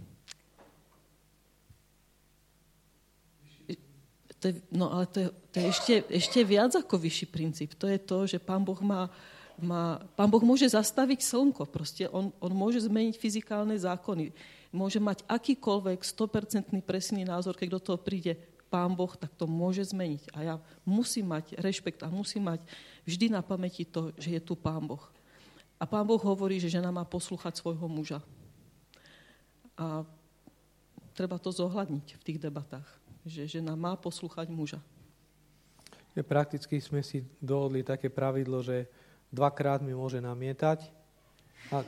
to je, no ale to je, to je ešte, ešte viac ako vyšší princíp. To je to, že Pán Boh má... má Pán Boh môže zastaviť slnko. Proste on, on môže zmeniť fyzikálne zákony. Môže mať akýkoľvek sto percent presný názor, keď do toho príde Pán Boh, tak to môže zmeniť. A ja musím mať rešpekt a musím mať vždy na pamäti to, že je tu Pán Boh. A Pán Boh hovorí, že žena má poslúchať svojho muža. A treba to zohľadniť v tých debatách, že žena má poslúchať muža. Prakticky sme si dohodli také pravidlo, že dvakrát mi môže namietať a,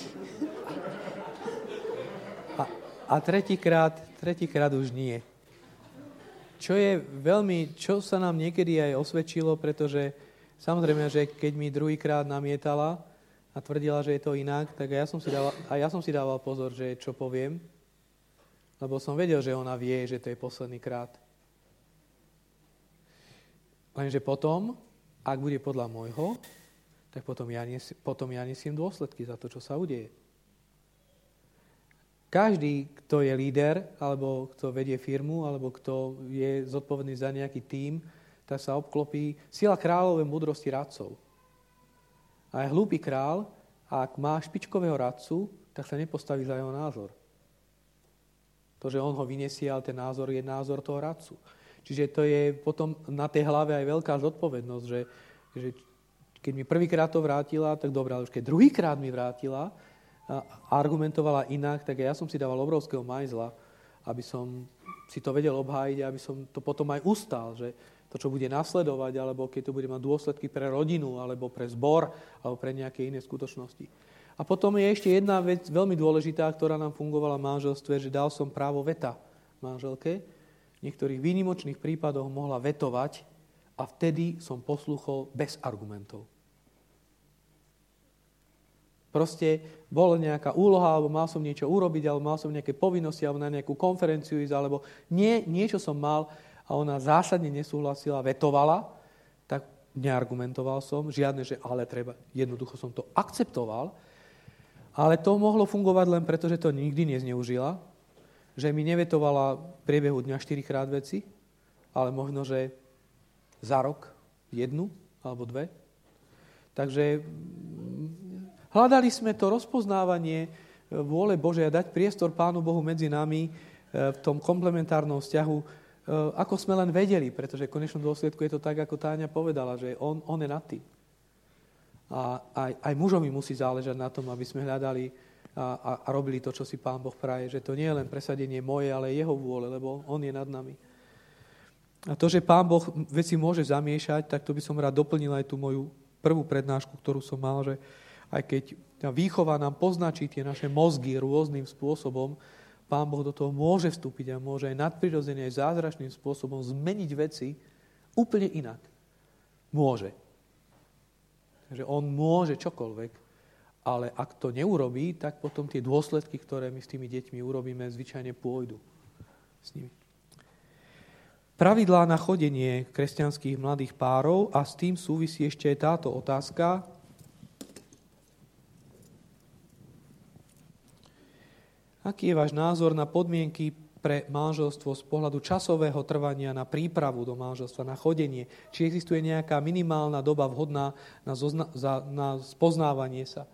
a, a tretíkrát, tretíkrát už nie. Čo je veľmi, čo sa nám niekedy aj osvedčilo, pretože samozrejme, že keď mi druhýkrát namietala a tvrdila, že je to inak, tak ja som si dával, a ja som si dával pozor, že čo poviem, lebo som vedel, že ona vie, že to je posledný krát. Lenže potom, ak bude podľa môjho, tak potom ja, nes, potom ja nesiem dôsledky za to, čo sa udeje. Každý, kto je líder, alebo kto vedie firmu, alebo kto je zodpovedný za nejaký tím, tak sa obklopí sila kráľovej múdrosti radcov. A aj hlúpy král, ak má špičkového radcu, tak sa nepostaví za jeho názor. To, že on ho vyniesie, ale ten názor je názor toho radcu. Čiže to je potom na tej hlave aj veľká zodpovednosť, že, že keď mi prvýkrát to vrátila, tak dobré, ale už keď druhýkrát mi vrátila, a argumentovala inak, tak ja som si dával obrovského majzla, aby som si to vedel obhájiť a aby som to potom aj ustal, že to, čo bude nasledovať, alebo keď to bude mať dôsledky pre rodinu, alebo pre zbor, alebo pre nejaké iné skutočnosti. A potom je ešte jedna vec veľmi dôležitá, ktorá nám fungovala v manželstve, že dal som právo veta manželke. V niektorých výnimočných prípadoch mohla vetovať a vtedy som poslúchol bez argumentov. Proste bola nejaká úloha, alebo mal som niečo urobiť, alebo mal som nejaké povinnosti, alebo na nejakú konferenciu ísť, alebo nie, niečo som mal a ona zásadne nesúhlasila, vetovala, tak neargumentoval som, žiadne, že ale treba, jednoducho som to akceptoval, ale to mohlo fungovať len preto, že to nikdy nezneužila, že mi nevetovala v priebehu dňa štyrikrát veci, ale možno, že za rok jednu alebo dve. Takže hľadali sme to rozpoznávanie vôle Božej a dať priestor Pánu Bohu medzi nami v tom komplementárnom vzťahu, ako sme len vedeli, pretože v konečnom dôsledku je to tak, ako Táňa povedala, že on, on je nad tým. A aj, aj mužovi musí záležať na tom, aby sme hľadali a, a, a robili to, čo si Pán Boh praje, že to nie je len presadenie moje, ale jeho vôle, lebo on je nad nami. A to, že Pán Boh veci môže zamiešať, tak to by som rád doplnil aj tú moju prvú prednášku, ktorú som mal, že aj keď tá výchova nám poznačí tie naše mozgy rôznym spôsobom, Pán Boh do toho môže vstúpiť a môže aj nadprirodzene, aj zázračným spôsobom zmeniť veci úplne inak. Môže. Takže on môže čokoľvek, ale ak to neurobí, tak potom tie dôsledky, ktoré my s tými deťmi urobíme, zvyčajne pôjdu s nimi. Pravidlá na chodenie kresťanských mladých párov a s tým súvisí ešte aj táto otázka. Aký je váš názor na podmienky pre manželstvo z pohľadu časového trvania na prípravu do manželstva, na chodenie? Či existuje nejaká minimálna doba vhodná na, zozna- za, na spoznávanie sa?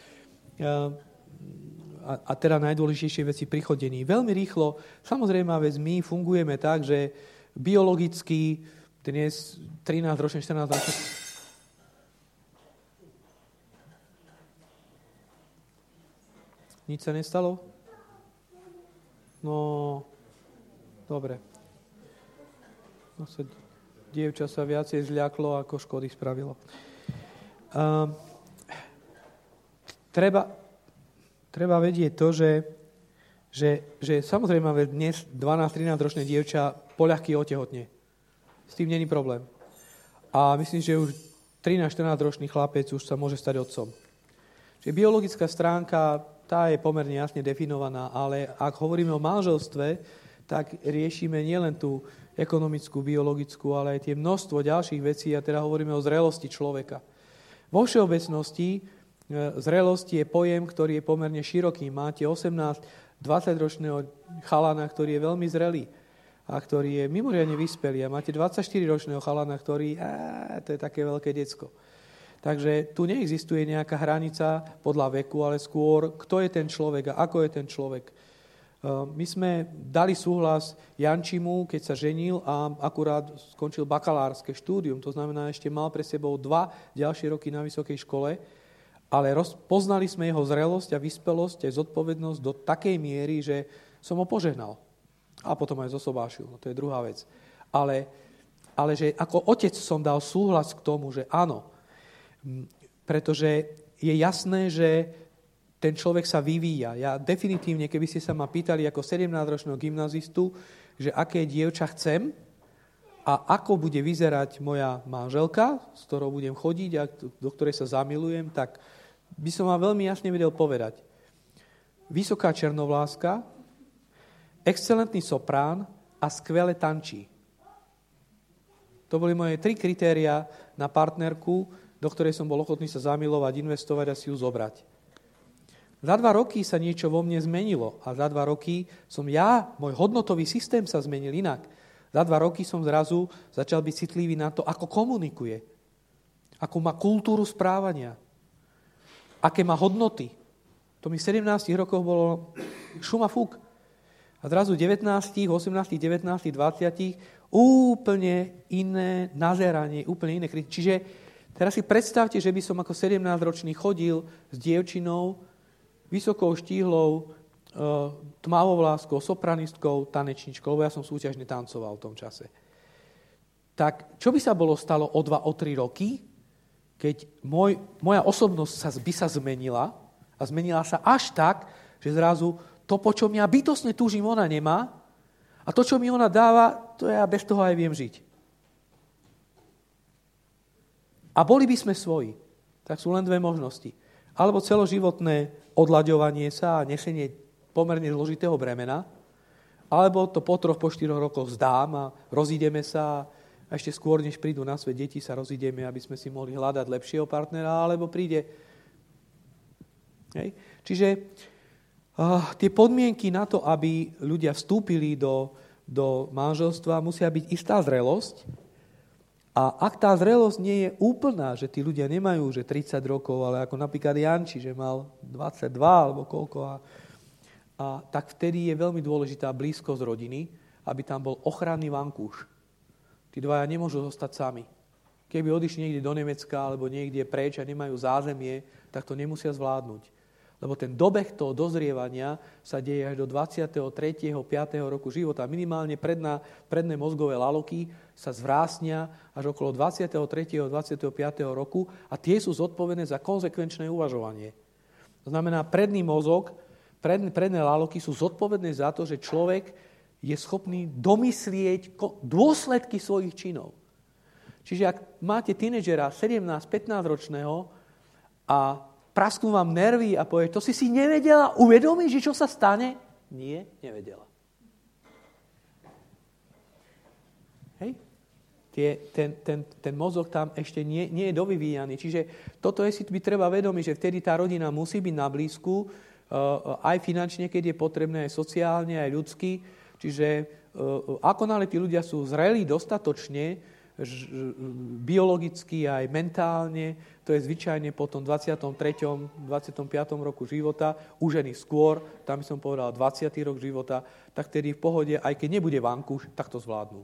A, a teda najdôležitejšie veci pri chodení. Veľmi rýchlo, samozrejme, vec, my fungujeme tak, že biologicky dnes trinásťročný, štrnásťročný. Nič sa nestalo? No, dobre. No sa, dievča sa viacej zľaklo, ako škody spravilo. Um, treba, treba vedieť to, že, že, že samozrejme dnes dvanásť trinásť ročné dievča poľahky otehotne. S tým není problém. A myslím, že už trinásť štrnásť ročný chlapec už sa môže stať otcom. Čiže biologická stránka, tá je pomerne jasne definovaná, ale ak hovoríme o manželstve, tak riešime nielen tú ekonomickú, biologickú, ale aj tie množstvo ďalších vecí, a teda hovoríme o zrelosti človeka. Vo všeobecnosti zrelosti je pojem, ktorý je pomerne široký. Máte osemnásť dvadsaťročného chalana, ktorý je veľmi zrelý a ktorý je mimoriadne vyspelý. A máte dvadsaťštyriročného chalana, ktorý, á, to je také veľké decko. Takže tu neexistuje nejaká hranica podľa veku, ale skôr, kto je ten človek a ako je ten človek. My sme dali súhlas Jančimu, keď sa ženil a akurát skončil bakalárske štúdium. To znamená, ešte mal pre sebou dva ďalšie roky na vysokej škole, ale roz, poznali sme jeho zrelosť a vyspelosť a zodpovednosť do takej miery, že som ho požehnal. A potom aj zosobášil, no to je druhá vec. Ale, ale že ako otec som dal súhlas k tomu, že áno, pretože je jasné, že ten človek sa vyvíja. Ja definitívne, keby ste sa ma pýtali ako sedemnásťročného gymnazistu, že aké dievča chcem a ako bude vyzerať moja manželka, s ktorou budem chodiť a do ktorej sa zamilujem, tak by som vám veľmi jasne vedel povedať. Vysoká černovláska, excelentný soprán a skvele tančí. To boli moje tri kritériá na partnerku, do ktorej som bol ochotný sa zamilovať, investovať a si ju zobrať. Za dva roky sa niečo vo mne zmenilo a za dva roky som ja, môj hodnotový systém sa zmenil inak. Za dva roky som zrazu začal byť citlivý na to, ako komunikuje, akú má kultúru správania, aké má hodnoty. To mi v sedemnástich rokoch bolo šum a fúk. A zrazu devätnásť, osemnásť, devätnásť, dvadsať úplne iné nazeranie, úplne iné kritiky. Čiže teraz si predstavte, že by som ako sedemnásťročný chodil s dievčinou, vysokou štíhlou, tmavovláskou, sopranistkou, tanečničkou, lebo ja som súťažne tancoval v tom čase. Tak čo by sa bolo stalo o dva, o tri roky, keď môj, moja osobnosť sa, by sa zmenila a zmenila sa až tak, že zrazu to, po čom ja bytostne túžim, ona nemá a to, čo mi ona dáva, to ja bez toho aj viem žiť. A boli by sme svoji. Tak sú len dve možnosti. Alebo celoživotné odľaďovanie sa a nesenie pomerne zložitého bremena, alebo to po troch, po štyroch rokoch vzdám a rozídeme sa a ešte skôr, než prídu na svet deti, sa rozídeme, aby sme si mohli hľadať lepšieho partnera, alebo príde. Hej. Čiže uh, tie podmienky na to, aby ľudia vstúpili do, do manželstva, musia byť istá zrelosť. A ak tá zrelosť nie je úplná, že tí ľudia nemajú že tridsať rokov, ale ako napríklad Janči, že mal dvadsaťdva alebo koľko, a, a tak vtedy je veľmi dôležitá blízkosť rodiny, aby tam bol ochranný vankúš. Tí dvaja nemôžu zostať sami. Keby odišli niekde do Nemecka alebo niekde preč a nemajú zázemie, tak to nemusia zvládnuť. Lebo ten dobeh toho dozrievania sa deje až do dvadsiateho tretieho piateho roku života. Minimálne predná, predné mozgové laloky sa zvrásnia až okolo dvadsiateho tretieho dvadsiateho piateho roku a tie sú zodpovedné za konzekvenčné uvažovanie. To znamená, predný mozog, predné, predné laloky sú zodpovedné za to, že človek je schopný domyslieť dôsledky svojich činov. Čiže ak máte tínedžera sedemnásť pätnásť ročného a prasknú vám nervy a povie, to si si nevedela uvedomiť, že čo sa stane? Nie, nevedela. Hej? Tie, ten, ten, ten mozog tam ešte nie, nie je dovyvíjaný. Čiže toto je si by treba vedomiť, že vtedy tá rodina musí byť na blízku, aj finančne, keď je potrebné, aj sociálne, aj ľudsky. Čiže akonále tí ľudia sú zrelí dostatočne, biologicky aj mentálne, to je zvyčajne po tom dvadsiatom treťom dvadsiatom piatom roku života, u ženy skôr, tam by som povedal dvadsiaty rok života, tak tedy v pohode, aj keď nebude vankúš, tak to zvládnu.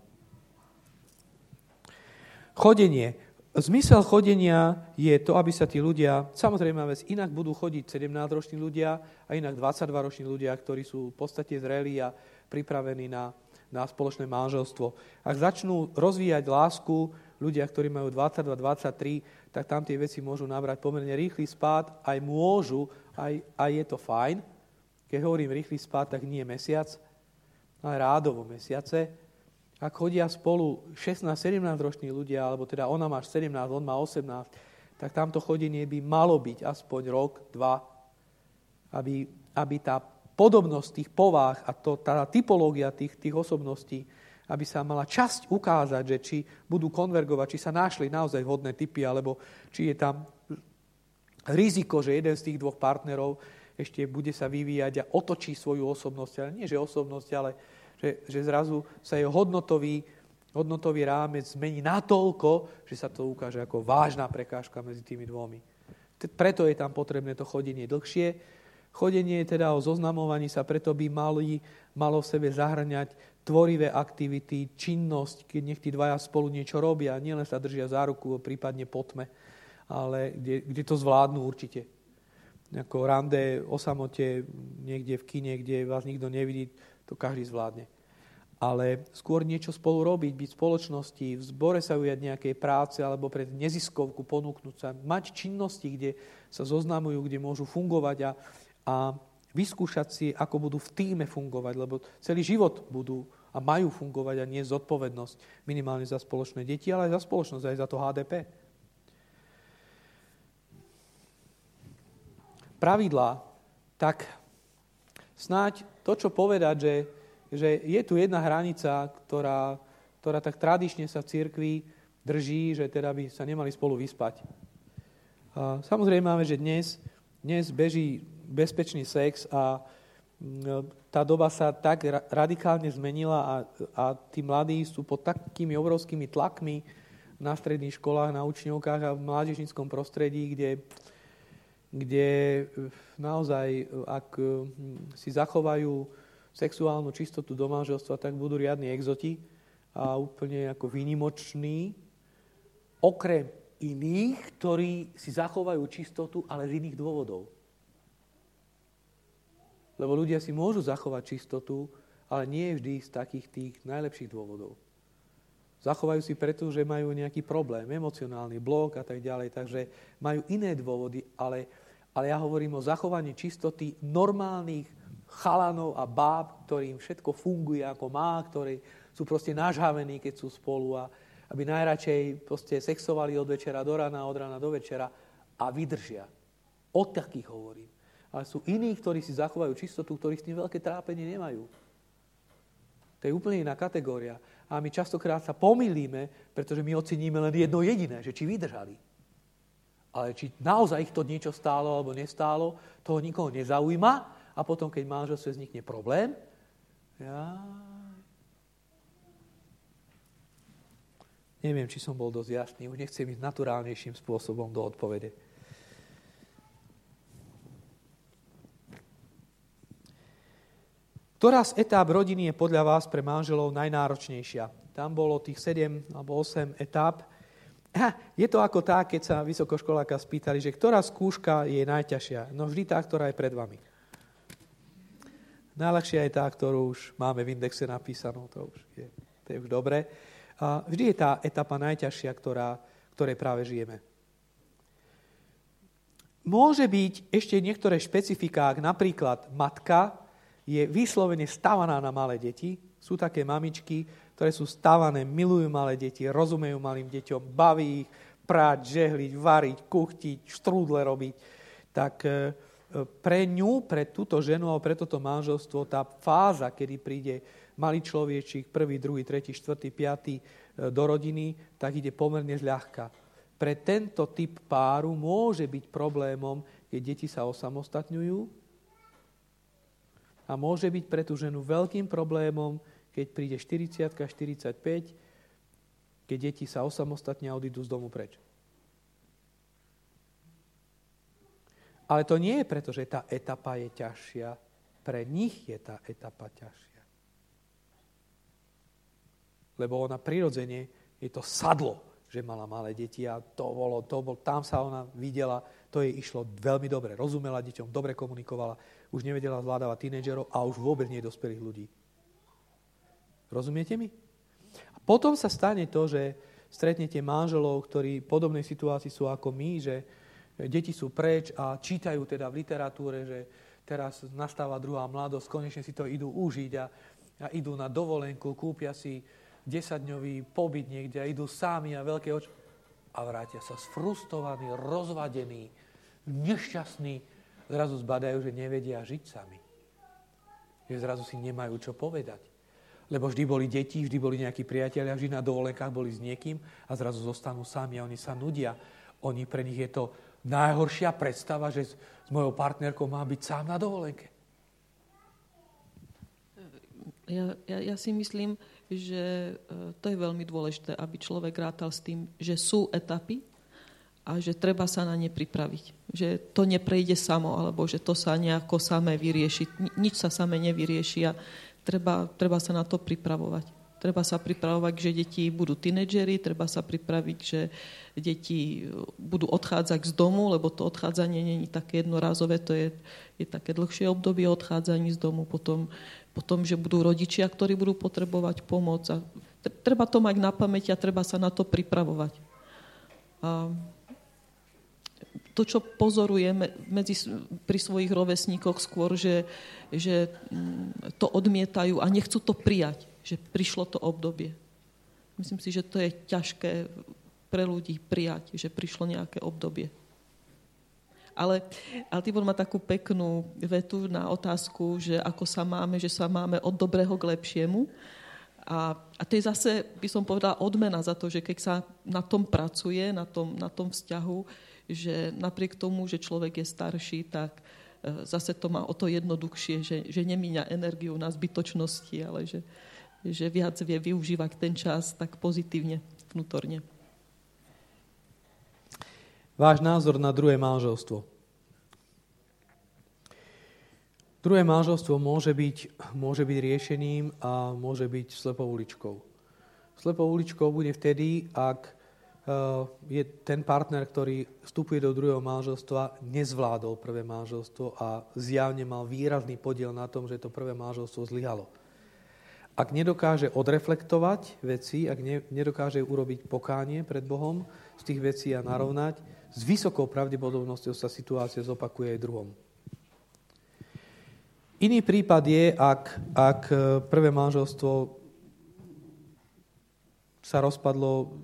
Chodenie. Zmysel chodenia je to, aby sa tí ľudia, samozrejme vec, inak budú chodiť sedemnásťroční ľudia a inak dvadsaťdvaroční ľudia, ktorí sú v podstate zrelí a pripravení na, na spoločné manželstvo. Ak začnú rozvíjať lásku ľudia, ktorí majú dvadsaťdva dvadsaťtri, tak tam tie veci môžu nabrať pomerne rýchly spád, aj môžu, aj, aj je to fajn. Keď hovorím rýchly spád, tak nie mesiac, ale rádovo mesiace. Ak chodia spolu šestnásť sedemnásťroční ľudia, alebo teda ona má sedemnásť, on má osemnásť, tak tamto chodenie by malo byť aspoň rok, dva, aby, aby tá podobnosť tých povách a to, tá typológia tých, tých osobností, aby sa mala časť ukázať, že či budú konvergovať, či sa našli naozaj vhodné typy, alebo či je tam riziko, že jeden z tých dvoch partnerov ešte bude sa vyvíjať a otočí svoju osobnosť. Ale nie, že osobnosť, ale že, že zrazu sa jeho hodnotový, hodnotový rámec zmení natoľko, že sa to ukáže ako vážna prekážka medzi tými dvomi. Preto je tam potrebné to chodenie dlhšie. Chodenie teda o zoznamovaní sa preto by mali, malo v sebe zahrňať tvorivé aktivity, činnosť, keď nech tí dvaja spolu niečo robia, nielen sa držia za ruku, prípadne po tme, ale kde, kde to zvládnu určite. Ako rande o samote, niekde v kine, kde vás nikto nevidí, to každý zvládne. Ale skôr niečo spolu robiť, byť v spoločnosti, v zbore sa ujať nejakej práce alebo pred neziskovku ponúknuť sa, mať činnosti, kde sa zoznamujú, kde môžu fungovať a, a vyskúšať si, ako budú v tíme fungovať, lebo celý život budú a majú fungovať a nie zodpovednosť minimálne za spoločné deti, ale aj za spoločnosť, aj za to há dé pé. Pravidlá, tak snáď to, čo povedať, že, že je tu jedna hranica, ktorá, ktorá tak tradične sa v cirkvi drží, že teda by sa nemali spolu vyspať. A samozrejme máme, že dnes, dnes beží bezpečný sex a tá doba sa tak radikálne zmenila a, a tí mladí sú pod takými obrovskými tlakmi na stredných školách, na učňovkách a v mládežníckom prostredí, kde kde naozaj, ak si zachovajú sexuálnu čistotu do manželstva, tak budú riadni exoti a úplne ako výnimoční, okrem iných, ktorí si zachovajú čistotu, ale z iných dôvodov. Lebo ľudia si môžu zachovať čistotu, ale nie vždy z takých tých najlepších dôvodov. Zachovajú si preto, že majú nejaký problém, emocionálny blok a tak ďalej, takže majú iné dôvody, ale, ale ja hovorím o zachovaní čistoty normálnych chalanov a báb, ktorým všetko funguje ako má, ktorí sú proste nažhavení, keď sú spolu a aby najradšej proste sexovali od večera do rána, od rána do večera a vydržia. O takých hovorím. Ale sú iní, ktorí si zachovajú čistotu, ktorí s tým veľké trápenie nemajú. To je úplne iná kategória. A my častokrát sa pomýlime, pretože my oceníme len jedno jediné, že či vydržali. Ale či naozaj ich to niečo stálo alebo nestálo, toho nikoho nezaujíma a potom, keď manželstve vznikne problém, ja... neviem, či som bol dosť jasný, už nechcem ísť naturálnejším spôsobom do odpovede. Ktorá z etáp rodiny je podľa vás pre manželov najnáročnejšia? Tam bolo tých sedem alebo osem etáp. Je to ako tá, keď sa vysokoškoláka spýtali, že ktorá skúška je najťažšia? No vždy tá, ktorá je pred vami. Najľahšia je tá, ktorú už máme v indexe napísanú. To už je, to je už dobre. A vždy je tá etapa najťažšia, ktorá, ktorej práve žijeme. Môže byť ešte niektoré špecifiká, napríklad matka je vyslovene stavaná na malé deti, Sú také mamičky, ktoré sú stavané, milujú malé deti, rozumejú malým deťom, baví ich práť, žehliť, variť, kuchtiť, štrúdle robiť. Tak pre ňu, pre túto ženu a pre toto manželstvo, tá fáza, kedy príde malý človečík, prvý, druhý, tretí, štvrtý, piatý do rodiny, tak ide pomerne zľahka. Pre tento typ páru môže byť problémom, keď deti sa osamostatňujú, a môže byť pre tú ženu veľkým problémom, keď príde štyridsiatka, štyridsaťpäť, keď deti sa osamostatnia a odídu z domu preč. Ale to nie je preto, že tá etapa je ťažšia. Pre nich je tá etapa ťažšia. Lebo ona prirodzene, je to sadlo, že mala malé deti a to bolo, to bol, tam sa ona videla, to jej išlo veľmi dobre, rozumela deťom, dobre komunikovala, už nevedela zvládavať tínedžerov a už vôbec nie dospelých ľudí. Rozumiete mi? A potom sa stane to, že stretnete manželov, ktorí v podobnej situácii sú ako my, že deti sú preč a čítajú teda v literatúre, že teraz nastáva druhá mladosť, konečne si to idú užiť a, a idú na dovolenku, kúpia si desaťdňový pobyt niekde a idú sami a veľké oči a vrátia sa sfrustovaní, rozvadení, nešťastní. Zrazu zbadajú, že nevedia žiť sami. Že zrazu si nemajú čo povedať. Lebo vždy boli deti, vždy boli nejakí priatelia, vždy na dovolenkách boli s niekým a zrazu zostanú sami a oni sa nudia. Oni, pre nich je to najhoršia predstava, že s, s mojou partnerkou má byť sám na dovolenke. Ja, ja, ja si myslím, že to je veľmi dôležité, aby človek rátal s tým, že sú etapy a že treba sa na ne pripraviť. Že to neprejde samo, alebo že to sa nejako samé vyrieši. Nič sa samé nevyrieši a treba, treba sa na to pripravovať. Treba sa pripravovať, že deti budú tínedžeri, treba sa pripraviť, že deti budú odchádzať z domu, lebo to odchádzanie nie je také jednorázové, to je, je také dlhšie obdobie odchádzania z domu, potom, potom, že budú rodičia, ktorí budú potrebovať pomoc. A treba to mať na pamäti a treba sa na to pripravovať. A to, čo pozorujeme medzi, pri svojich rovesníkoch skôr, že, že to odmietajú a nechcú to prijať, že prišlo to obdobie. Myslím si, že to je ťažké pre ľudí prijať, že prišlo nejaké obdobie. Ale, ale Tibor má takú peknú vetu na otázku, že ako sa máme, že sa máme od dobrého k lepšiemu. A, a to je zase, by som povedala, odmena za to, že keď sa na tom pracuje, na tom, na tom vzťahu, že napriek tomu, že človek je starší, tak zase to má o to jednoduchšie, že, že nemíňa energiu na zbytočnosti, ale že, že viac vie využívať ten čas tak pozitívne, vnútorne. Váš názor na druhé manželstvo. Druhé manželstvo môže byť, môže byť riešením a môže byť slepou uličkou. Slepou uličkou bude vtedy, ak je ten partner, ktorý vstupuje do druhého manželstva, nezvládol prvé manželstvo a zjavne mal výrazný podiel na tom, že to prvé manželstvo zlyhalo. Ak nedokáže odreflektovať veci, ak ne, nedokáže urobiť pokánie pred Bohom z tých vecí a narovnať, s vysokou pravdepodobnosťou sa situácia zopakuje aj druhom. Iný prípad je, ak, ak prvé manželstvo sa rozpadlo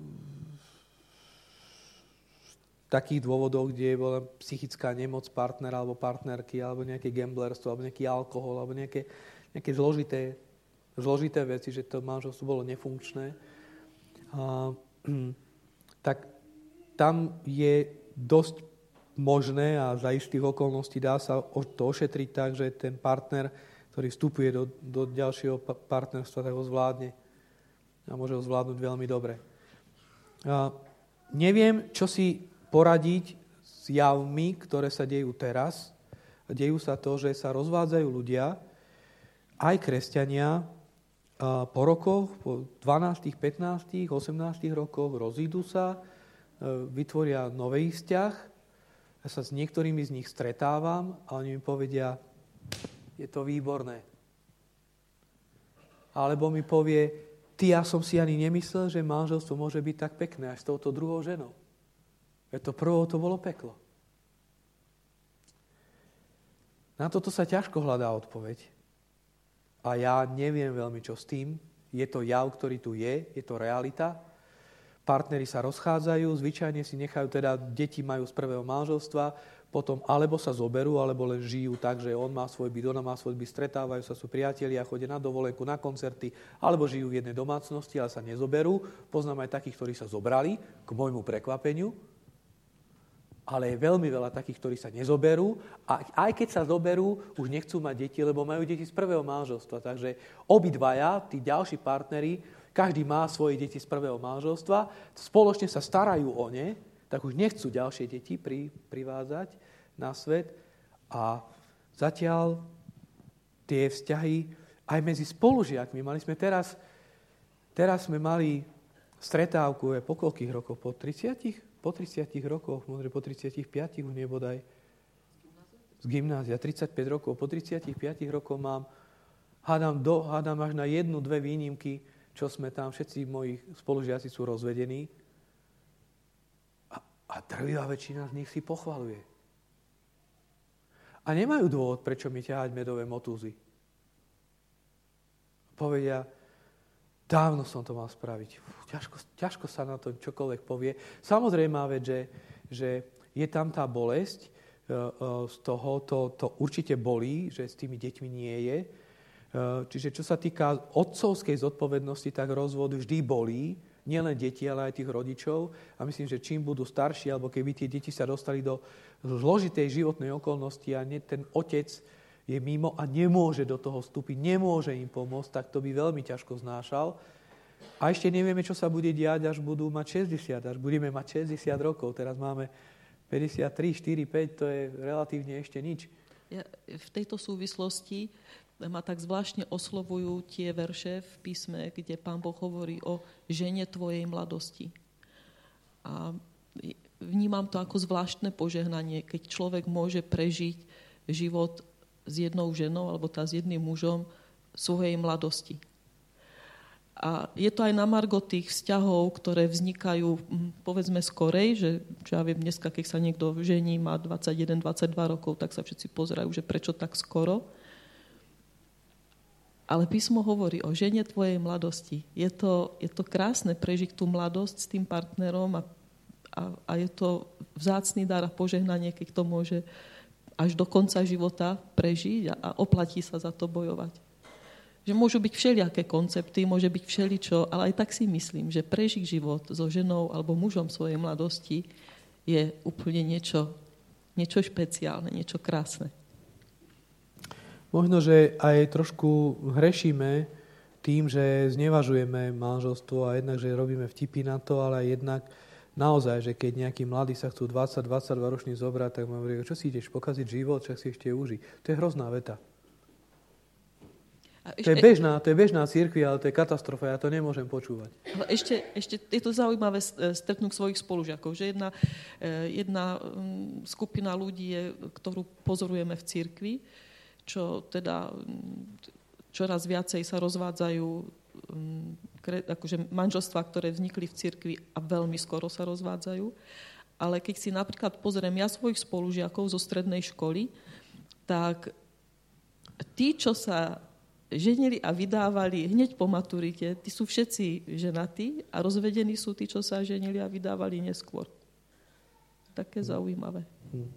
takých dôvodov, kde bola psychická nemoc partnera alebo partnerky, alebo nejaké gamblerstvo, alebo nejaký alkohol, alebo nejaké, nejaké zložité, zložité veci, že to manželstvo bolo nefunkčné, a, tak tam je dosť možné a za istých okolností dá sa to ošetriť tak, že ten partner, ktorý vstupuje do, do ďalšieho partnerstva, tak ho zvládne a môže ho zvládnuť veľmi dobre. A neviem, čo si poradiť s javmi, ktoré sa dejú teraz. Dejú sa to, že sa rozvádzajú ľudia, aj kresťania, po rokoch, po dvanástich, pätnástich, osemnástich rokoch rozídu sa, vytvoria nový vzťah. Ja sa s niektorými z nich stretávam a oni mi povedia, je to výborné. Alebo mi povie, ty, ja som si ani nemyslel, že manželstvo môže byť tak pekné až s touto druhou ženou. Veď to prvou to bolo peklo. Na toto sa ťažko hľadá odpoveď. a ja neviem veľmi čo s tým. Je to jav, ktorý tu je, je to realita. Partneri sa rozchádzajú, zvyčajne si nechajú, teda deti majú z prvého manželstva, potom alebo sa zoberú, alebo len žijú tak, že on má svoj byt, ona má svoj byt, stretávajú sa, sú priatelia, chodia na dovolenku, na koncerty, alebo žijú v jednej domácnosti, ale sa nezoberú. Poznám aj takých, ktorí sa zobrali, k môjmu prekvapeniu, ale je veľmi veľa takých, ktorí sa nezoberú a aj keď sa zoberú, už nechcú mať deti, lebo majú deti z prvého manželstva. Takže obidvaja, tí ďalší partneri, každý má svoje deti z prvého manželstva, spoločne sa starajú o ne, tak už nechcú ďalšie deti pri, privádzať na svet. A zatiaľ tie vzťahy aj medzi spolužiakmi. Mali sme teraz, teraz sme mali stretávku po koľkých rokoch? Po tridsiatich? Po tridsiatich rokoch, možno po tridsiatich piatich už nebodaj. Z gymnázia. tridsaťpäť rokov. Po tridsiatich piatich rokoch mám, hádam, do, hádam až na jednu, dve výnimky, čo sme tam, všetci moji spolužiaci sú rozvedení. A drvivá väčšina z nich si pochvaluje. A nemajú dôvod, prečo mi ťahať medové motúzy. Povedia, dávno som to mal spraviť. Fú, ťažko, ťažko sa na to čokoľvek povie. Samozrejme, že, že je tam tá bolesť, z toho to, to určite bolí, že s tými deťmi nie je. Čiže čo sa týka otcovskej zodpovednosti, tak rozvod vždy bolí. Nielen deti, ale aj tých rodičov. A myslím, že čím budú starší, alebo keby tie deti sa dostali do zložitej životnej okolnosti a ne, ten otec je mimo a nemôže do toho vstúpiť, nemôže im pomôcť, tak to by veľmi ťažko znášal. A ešte nevieme, čo sa bude diať, až budú mať šesťdesiat, až budeme mať šesťdesiat rokov. Teraz máme päťdesiattri, štyri, päť, to je relatívne ešte nič. Ja, v tejto súvislosti ma tak zvláštne oslovujú tie verše v písme, kde Pán Boh hovorí o žene tvojej mladosti. A vnímam to ako zvláštne požehnanie, keď človek môže prežiť život s jednou ženou alebo tá s jedným mužom svojej mladosti. A je to aj na margo tých vzťahov, ktoré vznikajú, povedzme, skorej, že čo ja viem, dneska, keď sa niekto žení, má dvadsaťjeden dvadsaťdva rokov, tak sa všetci pozerajú, že prečo tak skoro. Ale písmo hovorí o žene tvojej mladosti. Je to, je to krásne prežiť tú mladosť s tým partnerom a, a, a je to vzácny dar a požehnanie, keď to môže až do konca života prežiť a, a oplatí sa za to bojovať. Že môžu byť všelijaké koncepty, môže byť všeličo, ale aj tak si myslím, že prežiť život so ženou alebo mužom svojej mladosti je úplne niečo, niečo špeciálne, niečo krásne. Možno, že aj trošku hrešíme tým, že znevažujeme manželstvo a jednak, že robíme vtipy na to, ale jednak naozaj, že keď nejakí mladí sa chcú dvadsať dvadsaťdva roční zobrať, tak mám hovorí, čo si ideš pokaziť život, však si ešte uži. To je hrozná veta. Ešte, to je bežná, to je bežná cirkvi, ale to je katastrofa, ja to nemôžem počúvať. Ešte, ešte je to zaujímavé stretnúť svojich spolužiakov, že jedna, jedna skupina ľudí, je, ktorú pozorujeme v cirkvi, čo teda čoraz viacej sa rozvádzajú akože manželstvá, ktoré vznikli v cirkvi a veľmi skoro sa rozvádzajú. Ale keď si napríklad pozriem ja svojich spolužiakov zo strednej školy, tak tí, čo sa ženili a vydávali hneď po maturite, tí sú všetci ženatí a rozvedení sú tí, čo sa ženili a vydávali neskôr. Také zaujímavé. Hmm.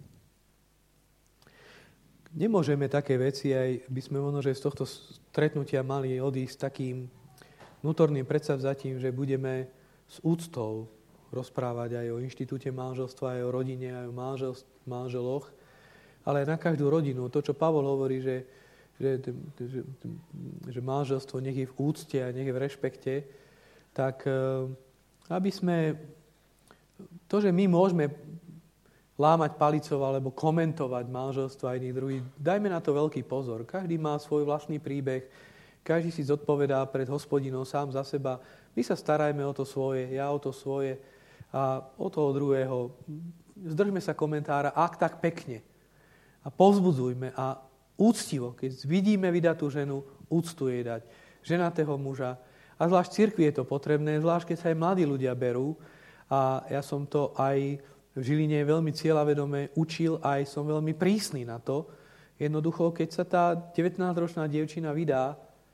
Nemôžeme také veci, aj by sme možno, že z tohto stretnutia mali odísť takým vnútorným predsavzatím, že budeme s úctou rozprávať aj o inštitúte manželstva, aj o rodine, aj o manželoch, ale aj na každú rodinu. To, čo Pavol hovorí, že, že, že, že manželstvo nech je v úcte a nech je v rešpekte, tak aby sme to, že my môžeme lámať palicov alebo komentovať manželstvo a iných druhých. Dajme na to veľký pozor. Každý má svoj vlastný príbeh, každý si zodpovedá pred Hospodinom sám za seba. My sa starajme o to svoje, ja o to svoje a o toho druhého. Zdržme sa komentára, ak tak pekne. A povzbudzujme a úctivo, keď vidíme vydatú ženu, úctu jej dať. Ženatého muža. A zvlášť v cirkvi je to potrebné, zvlášť keď sa aj mladí ľudia berú. A ja som to aj v Žiline veľmi cieľavedome učil, aj som veľmi prísny na to. Jednoducho, keď sa tá devätnásťročná dievčina vydá,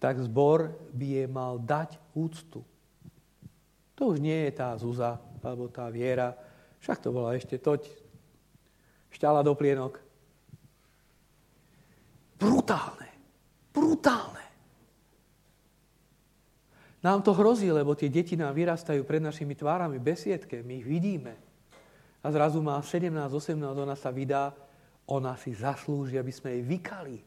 tak zbor by jej mal dať úctu. To už nie je tá Zuza, alebo tá Viera, však to bola ešte toť, šťala do plienok. Brutálne, brutálne. Nám to hrozí, lebo tie deti nám vyrastajú pred našimi tvárami, besiedke, my ich vidíme. A zrazu má sedemnásť, osemnásť, ona sa vydá, ona si zaslúži, aby sme jej vykali.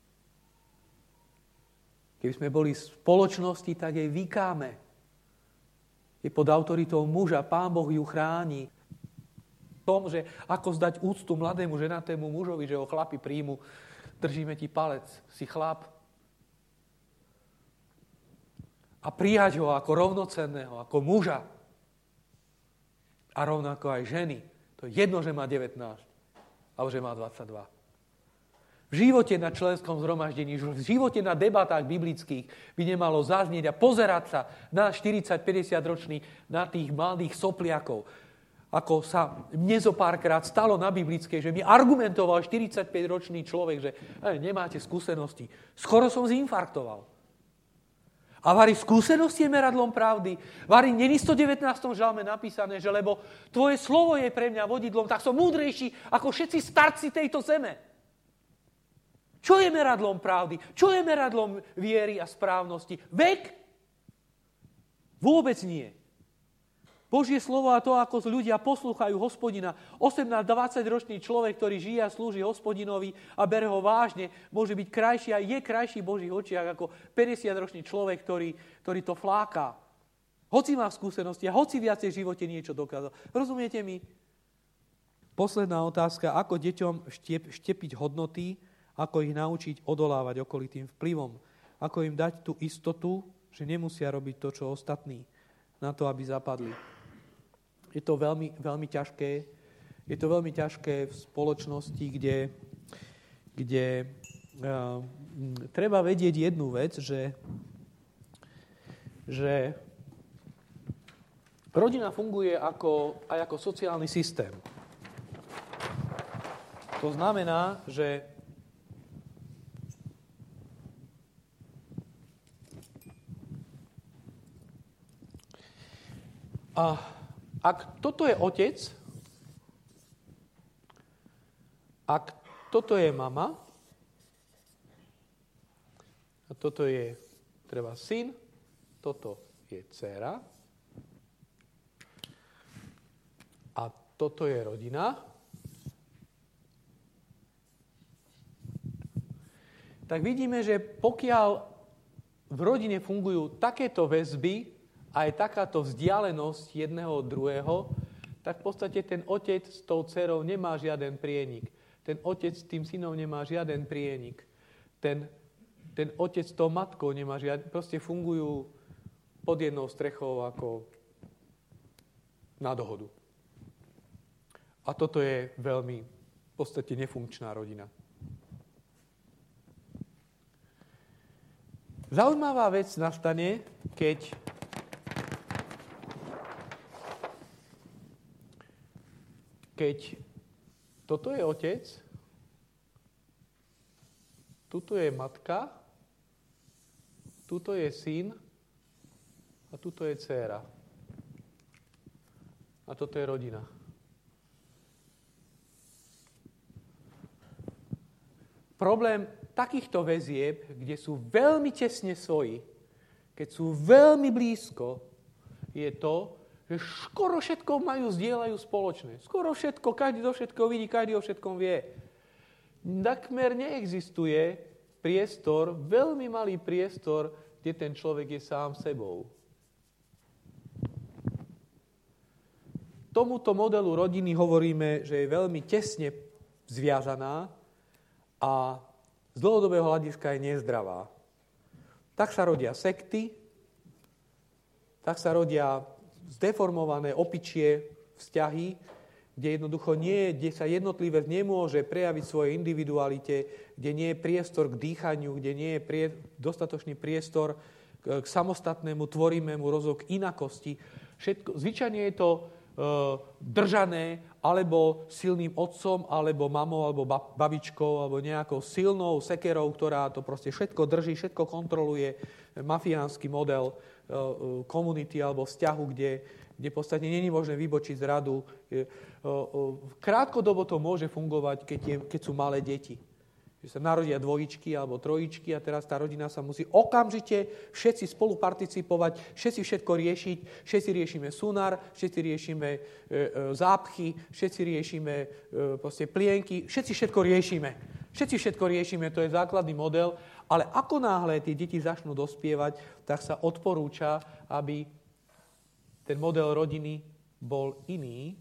Keby sme boli v spoločnosti, tak jej vykáme. Je pod autoritou muža, Pán Boh ju chráni. V tom, že ako zdať úctu mladému ženatému mužovi, že ho chlapi príjmu, držíme ti palec, si chlap. A prijať ho ako rovnocenného, ako muža. A rovnako aj ženy. To je jedno, že má devätnásť, alebo že má dvadsaťdva. V živote na členskom zhromaždení, v živote na debatách biblických by nemalo zaznieť a pozerať sa na štyridsať päťdesiat ročný, na tých mladých sopliakov. Ako sa mne zo párkrát stalo na biblickej, že mi argumentoval štyridsaťpäťročný človek, že e, nemáte skúsenosti. Skoro som zinfarktoval. A vari skúsenosť je meradlom pravdy. Vari není v stodevätnástom žalme napísané, že lebo tvoje slovo je pre mňa vodidlom, tak som múdrejší ako všetci starci tejto zeme. Čo je meradlom pravdy? Čo je meradlom viery a správnosti? Vek? Vôbec nie. Božie slovo a to, ako ľudia poslúchajú Hospodina. osemnásť dvadsať ročný človek, ktorý žije a slúži Hospodinovi a bere ho vážne, môže byť krajší a je krajší v Božích očiach ako päťdesiatročný človek, ktorý, ktorý to fláka. Hoci má skúsenosti a hoci viacej v živote niečo dokázal. Rozumiete mi? Posledná otázka. Ako deťom štiep, štepiť hodnoty, ako ich naučiť odolávať okolitým vplyvom. Ako im dať tú istotu, že nemusia robiť to, čo ostatní, na to, aby zapadli. Je to veľmi, veľmi ťažké. Je to veľmi ťažké v spoločnosti, kde, kde uh, treba vedieť jednu vec, že, že rodina funguje ako, aj ako sociálny systém. To znamená, že a ak toto je otec, ak toto je mama, a toto je treba syn, toto je dcéra, a toto je rodina, tak vidíme, že pokiaľ v rodine fungujú takéto väzby, aj takáto vzdialenosť jedného od druhého, tak v podstate ten otec s tou dcerou nemá žiaden prienik. Ten otec s tým synom nemá žiaden prienik. Ten, ten otec s tou matkou nemá žiaden... Proste fungujú pod jednou strechou ako na dohodu. A toto je veľmi v podstate nefunkčná rodina. Zaujímavá vec nastane, keď Keď toto je otec, tuto je matka, tuto je syn a tuto je dcéra. A toto je rodina. Problém takýchto väzieb, kde sú veľmi tesne svoji, keď sú veľmi blízko, je to, že skoro všetko majú, zdieľajú spoločné. Skoro všetko, každý do všetko vidí, každý o všetkom vie. Takmer neexistuje priestor, veľmi malý priestor, kde ten človek je sám sebou. Tomuto modelu rodiny hovoríme, že je veľmi tesne zviazaná a z dlhodobého hľadiska je nezdravá. Tak sa rodia sekty, tak sa rodia zdeformované opičie vzťahy, kde jednoducho nie, kde sa jednotlivec nemôže prejaviť svojej individualite, kde nie je priestor k dýchaniu, kde nie je prie, dostatočný priestor k, k samostatnému, tvorimému rozvoju, k inakosti. Všetko, zvyčajne je to držané alebo silným otcom, alebo mamou, alebo babičkou, alebo nejakou silnou sekerou, ktorá to proste všetko drží, všetko kontroluje. Mafiánsky model komunity alebo vzťahu, kde, kde v podstate nie je možné vybočiť z radu. Krátkodobo to môže fungovať, keď, je, keď sú malé deti. Že sa narodia dvojičky alebo trojičky a teraz tá rodina sa musí okamžite všetci spolu participovať, všetci všetko riešiť, všetci riešime sunár, všetci riešime e, e, zápchy, všetci riešime e, proste plienky, všetci všetko riešime. Všetci všetko riešime, to je základný model, ale ako náhle tie deti začnú dospievať, tak sa odporúča, aby ten model rodiny bol iný.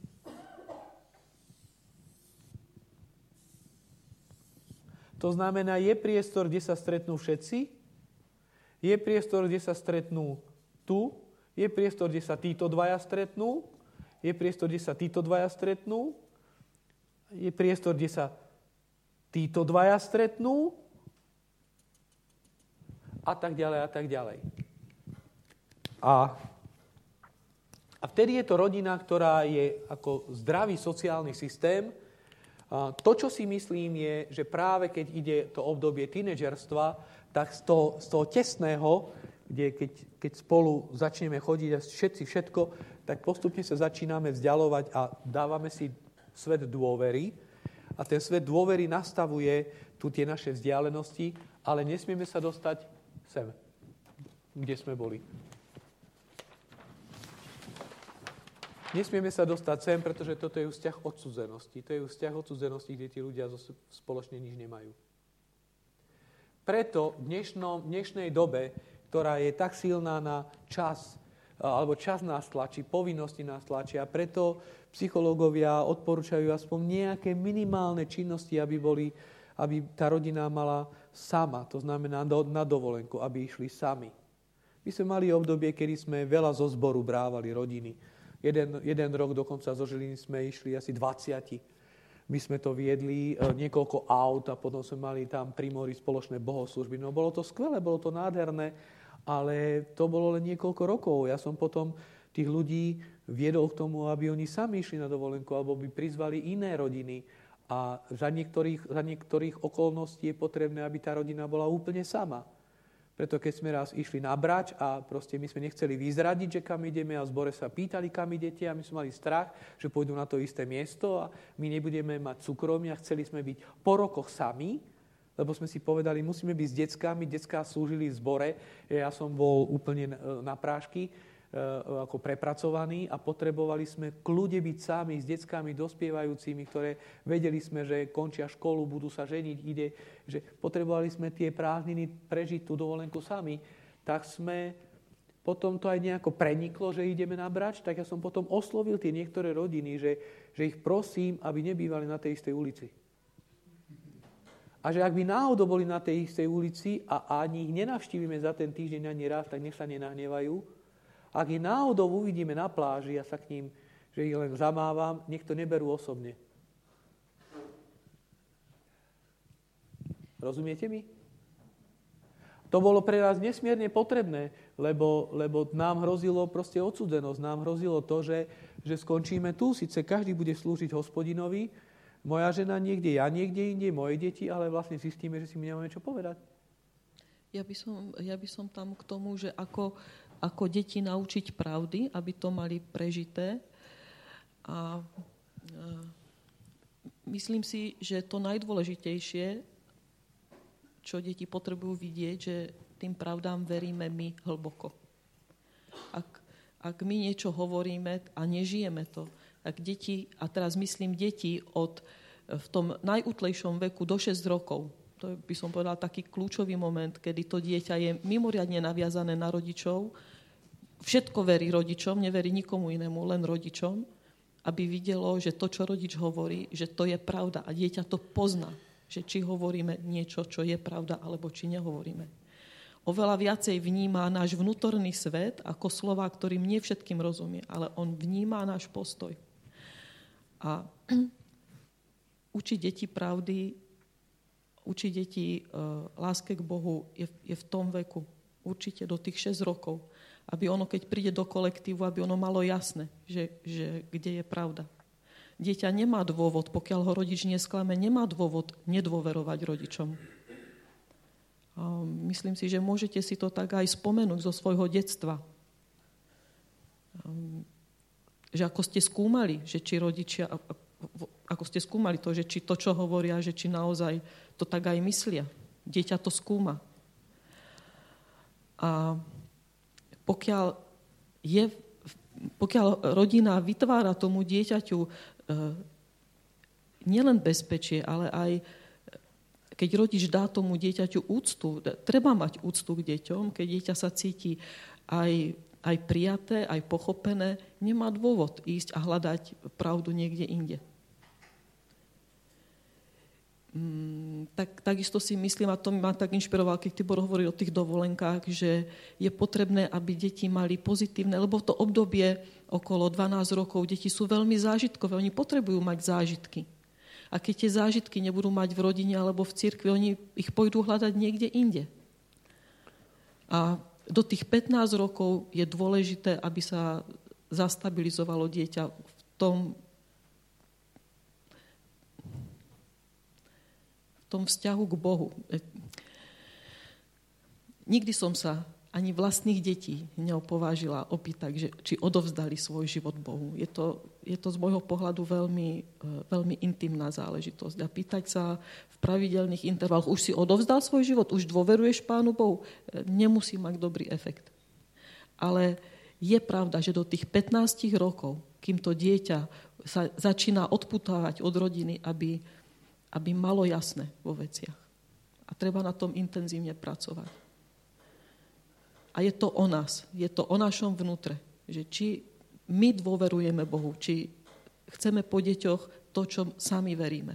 To znamená, je priestor, kde sa stretnú všetci, je priestor, kde sa stretnú tu, je priestor, kde sa títo dvaja stretnú, je priestor, kde sa títo dvaja stretnú, je priestor, kde sa títo dvaja stretnú a tak ďalej a tak ďalej. A, a vtedy je to rodina, ktorá je ako zdravý sociálny systém. To, čo si myslím, je, že práve keď ide to obdobie tínedžerstva, tak z toho, z toho tesného, kde keď, keď spolu začneme chodiť a všetci všetko, tak postupne sa začíname vzdialovať a dávame si svet dôvery. A ten svet dôvery nastavuje tu tie naše vzdialenosti, ale nesmieme sa dostať sem, kde sme boli. Nesmieme sa dostať sem, pretože toto je vzťah odsudzenosti. To je vzťah odsudzenosti, kde tí ľudia spoločne nič nemajú. Preto v dnešnom, dnešnej dobe, ktorá je tak silná na čas, alebo čas nás tlačí, povinnosti nás tlačia, preto psychológovia odporúčajú aspoň nejaké minimálne činnosti, aby, boli, aby tá rodina mala sama, to znamená na dovolenku, aby išli sami. My sme mali obdobie, kedy sme veľa zo zboru brávali rodiny. Jeden, jeden rok dokonca zo Žiliny sme išli asi dvadsať. My sme to viedli, niekoľko aut a potom sme mali tam pri mori spoločné bohoslúžby. No bolo to skvelé, bolo to nádherné, ale to bolo len niekoľko rokov. Ja som potom tých ľudí viedol k tomu, aby oni sami išli na dovolenku alebo by prizvali iné rodiny. A za niektorých, za niektorých okolností je potrebné, aby tá rodina bola úplne sama. Preto keď sme raz išli na brač a proste my sme nechceli vyzradiť, že kam ideme a v zbore sa pýtali, kam idete a my sme mali strach, že pôjdu na to isté miesto a my nebudeme mať súkromie a chceli sme byť po rokoch sami, lebo sme si povedali, musíme byť s deckami, decká slúžili v zbore, ja som bol úplne na prášky, ako prepracovaní a potrebovali sme kľude byť sami s deckami dospievajúcimi, ktoré vedeli sme, že končia školu, budú sa ženiť, ide, že potrebovali sme tie prázdniny prežiť tú dovolenku sami, tak sme potom to aj nejako preniklo, že ideme na brač, tak ja som potom oslovil tie niektoré rodiny, že, že ich prosím, aby nebývali na tej istej ulici. A že ak by náhodou boli na tej istej ulici a ani ich nenavštívime za ten týždeň ani raz, tak nech sa nenahnevajú. Ak ich náhodou uvidíme na pláži a ja sa k ním, že ich len zamávam, nech to neberú osobne. Rozumiete mi? To bolo pre nás nesmierne potrebné, lebo, lebo nám hrozilo proste odsúdenosť. Nám hrozilo to, že, že skončíme tu. Sice každý bude slúžiť Hospodinovi, moja žena niekde, ja niekde inde, moje deti, ale vlastne zistíme, že si my nemáme čo povedať. Ja by som, ja by som tam k tomu, že ako... ako deti naučiť pravdy, aby to mali prežité. A, a myslím si, že to najdôležitejšie, čo deti potrebujú vidieť, že tým pravdám veríme my hlboko. Ak, ak my niečo hovoríme a nežijeme to, tak deti, a teraz myslím deti od, v tom najútlejšom veku do šesť rokov, to by som povedala taký kľúčový moment, kedy to dieťa je mimoriadne naviazané na rodičov, všetko verí rodičom, neverí nikomu inému, len rodičom, aby videlo, že to, čo rodič hovorí, že to je pravda. A dieťa to pozná, že či hovoríme niečo, čo je pravda, alebo či nehovoríme. Oveľa viacej vníma náš vnútorný svet ako slova, ktorým nie všetkým rozumie, ale on vníma náš postoj. A učiť deti pravdy, učiť deti uh, láske k Bohu je, je v tom veku, určite do tých šesť rokov. Aby ono, keď príde do kolektívu, aby ono malo jasné, že, že kde je pravda. Dieťa nemá dôvod, pokiaľ ho rodič nesklame, nemá dôvod nedôverovať rodičom. A myslím si, že môžete si to tak aj spomenúť zo svojho detstva. Že ako ste skúmali, že či rodičia, ako ste skúmali to, že či to, čo hovoria, že či naozaj to tak aj myslia. Dieťa to skúma. A pokiaľ, je, pokiaľ rodina vytvára tomu dieťaťu e, nielen bezpečie, ale aj keď rodič dá tomu dieťaťu úctu, treba mať úctu k deťom, keď dieťa sa cíti aj, aj prijaté, aj pochopené, nemá dôvod ísť a hľadať pravdu niekde inde. Mm, tak, takisto si myslím, a to ma tak inšpiroval, keď Tibor hovoril o tých dovolenkách, že je potrebné, aby deti mali pozitívne, lebo to obdobie okolo dvanásť rokov, deti sú veľmi zážitkové, oni potrebujú mať zážitky. A keď tie zážitky nebudú mať v rodine alebo v cirkvi, oni ich pôjdu hľadať niekde inde. A do tých pätnásť rokov je dôležité, aby sa zastabilizovalo dieťa v tom v tom vzťahu k Bohu. Nikdy som sa ani vlastných detí neopovážila opýtať, že, či odovzdali svoj život Bohu. Je to, je to z môjho pohľadu veľmi, veľmi intimná záležitosť. A pýtať sa v pravidelných intervaloch, už si odovzdal svoj život, už dôveruješ Pánu Bohu, nemusí mať dobrý efekt. Ale je pravda, že do tých pätnásť rokov, kým to dieťa sa začína odputávať od rodiny, aby aby malo jasné vo veciach. A treba na tom intenzívne pracovať. A je to o nás, je to o našom vnútre, že či my dôverujeme Bohu, či chceme po deťoch to, čo sami veríme.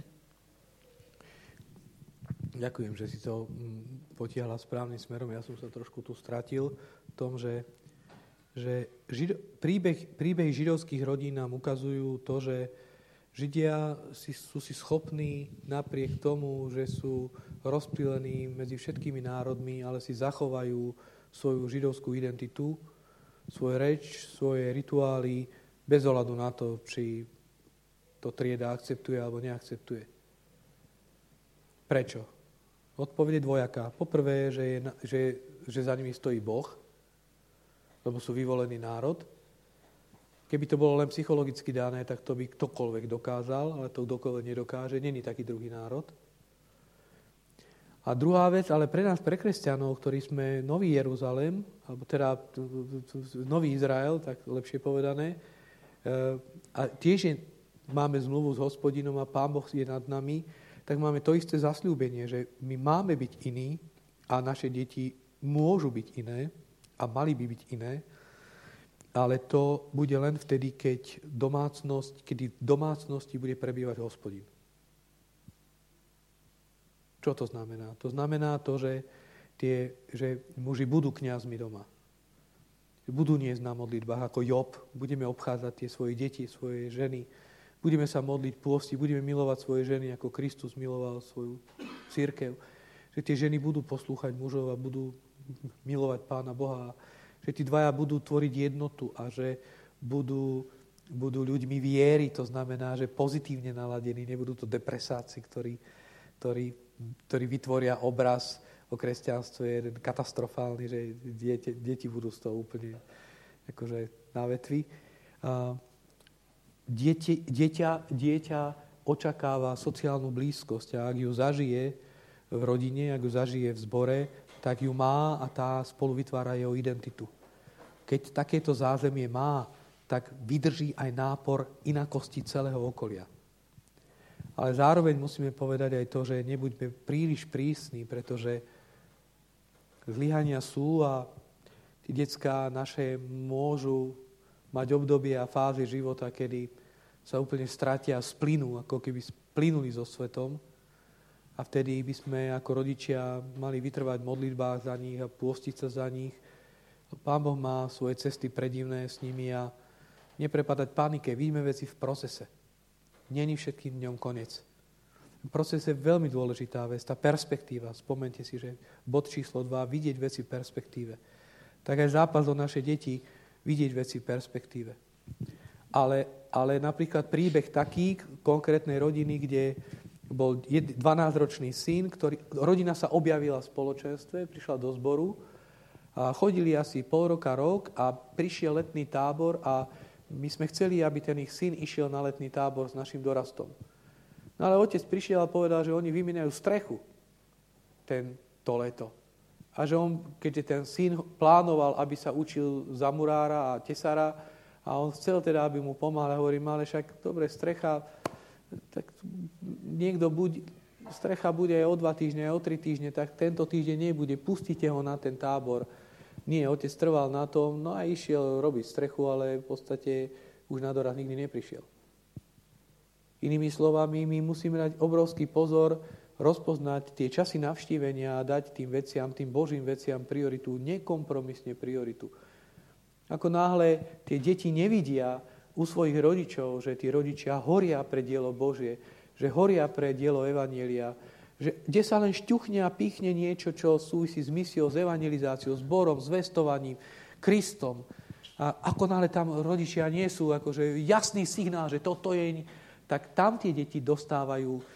Ďakujem, že si to potiahla správnym smerom. Ja som sa trošku tu stratil v tom, že, že žido, príbeh, príbehy židovských rodín nám ukazujú to, že Židia si, sú si schopní napriek tomu, že sú rozptýlení medzi všetkými národmi, ale si zachovajú svoju židovskú identitu, svoj reč, svoje rituály, bez ohľadu na to, či to trieda akceptuje alebo neakceptuje. Prečo? Odpoveď je dvojaká. Poprvé, že, je, že, že za nimi stojí Boh, lebo sú vyvolený národ. Keby to bolo len psychologicky dané, tak to by ktokoľvek dokázal, ale to kdokoľvek nedokáže. Není taký druhý národ. A druhá vec, ale pre nás, pre kresťanov, ktorí sme Nový Jeruzalém, alebo teda Nový Izrael, tak lepšie povedané, a tiež máme zmluvu s Hospodinom a Pán Boh je nad nami, tak máme to isté zasľúbenie, že my máme byť iní a naše deti môžu byť iné a mali by byť iné, ale to bude len vtedy, keď domácnosť, kedy v domácnosti bude prebývať Hospodin. Čo to znamená? To znamená to, že, tie, že muži budú kňazmi doma. Budú niesť na modlitbách ako Job. Budeme obchádzať tie svoje deti, svoje ženy. Budeme sa modliť, pôstiť, budeme milovať svoje ženy, ako Kristus miloval svoju cirkev. Že tie ženy budú poslúchať mužov a budú milovať Pána Boha. Že tí dvaja budú tvoriť jednotu a že budú, budú ľuďmi viery, to znamená, že pozitívne naladení, nebudú to depresáci, ktorí, ktorí, ktorí vytvoria obraz o kresťanstve jeden katastrofálny, že deti, deti budú z toho úplne akože na vetvi. A dieťa, dieťa, dieťa očakáva sociálnu blízkosť a ak ju zažije v rodine, ak ju zažije v zbore, tak ju má a tá spolu vytvára jeho identitu. Keď takéto zázemie má, tak vydrží aj nápor inakosti celého okolia. Ale zároveň musíme povedať aj to, že nebuďme príliš prísni, pretože zlyhania sú a tí decká naše môžu mať obdobie a fázy života, kedy sa úplne stratia a splynú, ako keby splynuli so svetom. A vtedy by sme ako rodičia mali vytrvať v modlitbách za nich a pôstiť sa za nich. Pán Boh má svoje cesty predivné s nimi a neprepadať panike. Vidíme veci v procese. Není všetkým dňom koniec. Proces je veľmi dôležitá vec, tá perspektíva. Spomente si, že bod číslo dva, vidieť veci v perspektíve. tak aj zápas do našej deti vidieť veci v perspektíve. Ale, ale napríklad príbeh taký konkrétnej rodiny, kde bol dvanásťročný syn, ktorý, rodina sa objavila v spoločenstve, prišla do zboru a chodili asi pol roka, rok a prišiel letný tábor a my sme chceli, aby ten ich syn išiel na letný tábor s našim dorastom. No ale otec prišiel a povedal, že oni vyminajú strechu tento leto. A že on, keďže ten syn plánoval, aby sa učil za murára a tesára, a on chcel teda, aby mu pomáhal, a hovorím, ale však dobre, strecha, tak niekto buď, strecha bude aj o dva týždne, aj o tri týždne, tak tento týždeň nebude, pustite ho na ten tábor. Nie, otec trval na tom, no a išiel robiť strechu, ale v podstate už na doraz nikdy neprišiel. Inými slovami, my musíme dať obrovský pozor, rozpoznať tie časy navštívenia a dať tým veciam, tým Božím veciam prioritu, nekompromisne prioritu. Ako náhle tie deti nevidia u svojich rodičov, že tí rodičia horia pre dielo Božie, že horia pre dielo Evanjelia, že kde sa len šťuchne a píchne niečo, čo súvisí s misiou, s evangelizáciou, zborom, zvestovaním, Kristom. A ako náhle tam rodičia nie sú, akože jasný signál, že toto je, tak tam tie deti dostávajú e,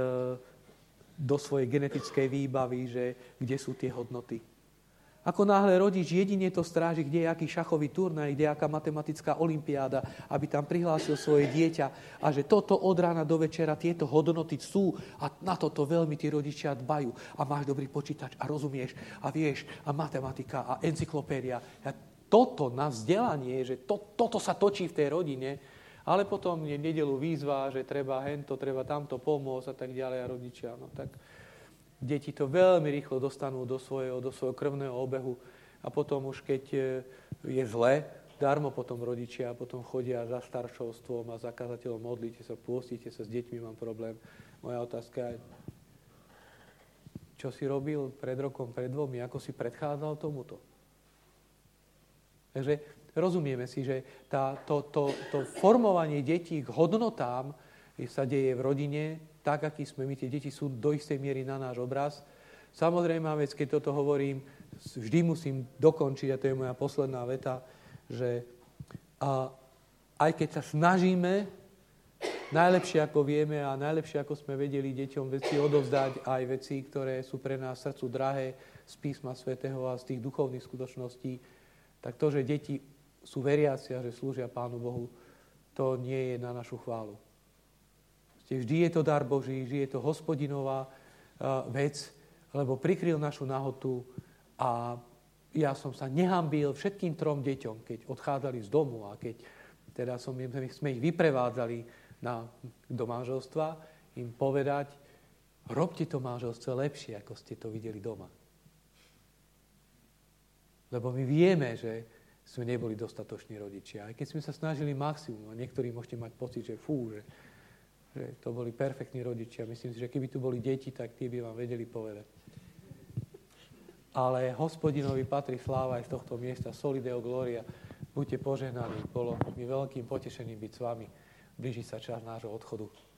do svojej genetickej výbavy, že kde sú tie hodnoty. Ako náhle rodič jedine to stráži, kde je aký šachový turnaj, kde je aká matematická olympiáda, aby tam prihlásil svoje dieťa a že toto od rána do večera, tieto hodnoty sú a na toto veľmi tí rodičia dbajú. A máš dobrý počítač a rozumieš a vieš a matematika a encyklopédia. A toto na vzdelanie, že to, toto sa točí v tej rodine, ale potom je nedeľu výzva, že treba hento, treba tamto pomôcť a tak ďalej a rodičia. No tak deti to veľmi rýchlo dostanú do svojho, do svojho krvného obehu a potom už keď je zle, darmo potom rodičia potom chodia za staršovstvom a za kazateľom, modlite sa, pôstíte sa, s deťmi mám problém. Moja otázka je, čo si robil pred rokom, pred dvomi, ako si predchádzal tomuto? Takže rozumieme si, že tá, to, to, to formovanie detí k hodnotám sa deje v rodine, tak, aký sme my, tie deti sú do istej miery na náš obraz. Samozrejme, vec, keď toto hovorím, vždy musím dokončiť, a to je moja posledná veta, že a, aj keď sa snažíme, najlepšie ako vieme a najlepšie ako sme vedeli deťom veci odovzdať, aj veci, ktoré sú pre nás srdcu drahé z písma svätého a z tých duchovných skutočností, tak to, že deti sú veriaci a že slúžia Pánu Bohu, to nie je na našu chválu. Vždy je to dar Boží, vždy je to hospodinová uh, vec, lebo prikryl našu nahotu a ja som sa nehambil všetkým trom deťom, keď odchádzali z domu a keď teda som, sme ich vyprevádzali na, do manželstva, im povedať, robte to manželstvo lepšie, ako ste to videli doma. Lebo my vieme, že sme neboli dostatoční rodičia. Aj keď sme sa snažili maximum, a niektorí môžete mať pocit, že fú, že že to boli perfektní rodičia. Myslím si, že keby tu boli deti, tak tí by vám vedeli povedať. Ale Hospodinovi patrí sláva aj z tohto miesta. Soli Deo Gloria. Buďte požehnaní. Bolo mi veľkým potešením byť s vami. Blíži sa čas nášho odchodu.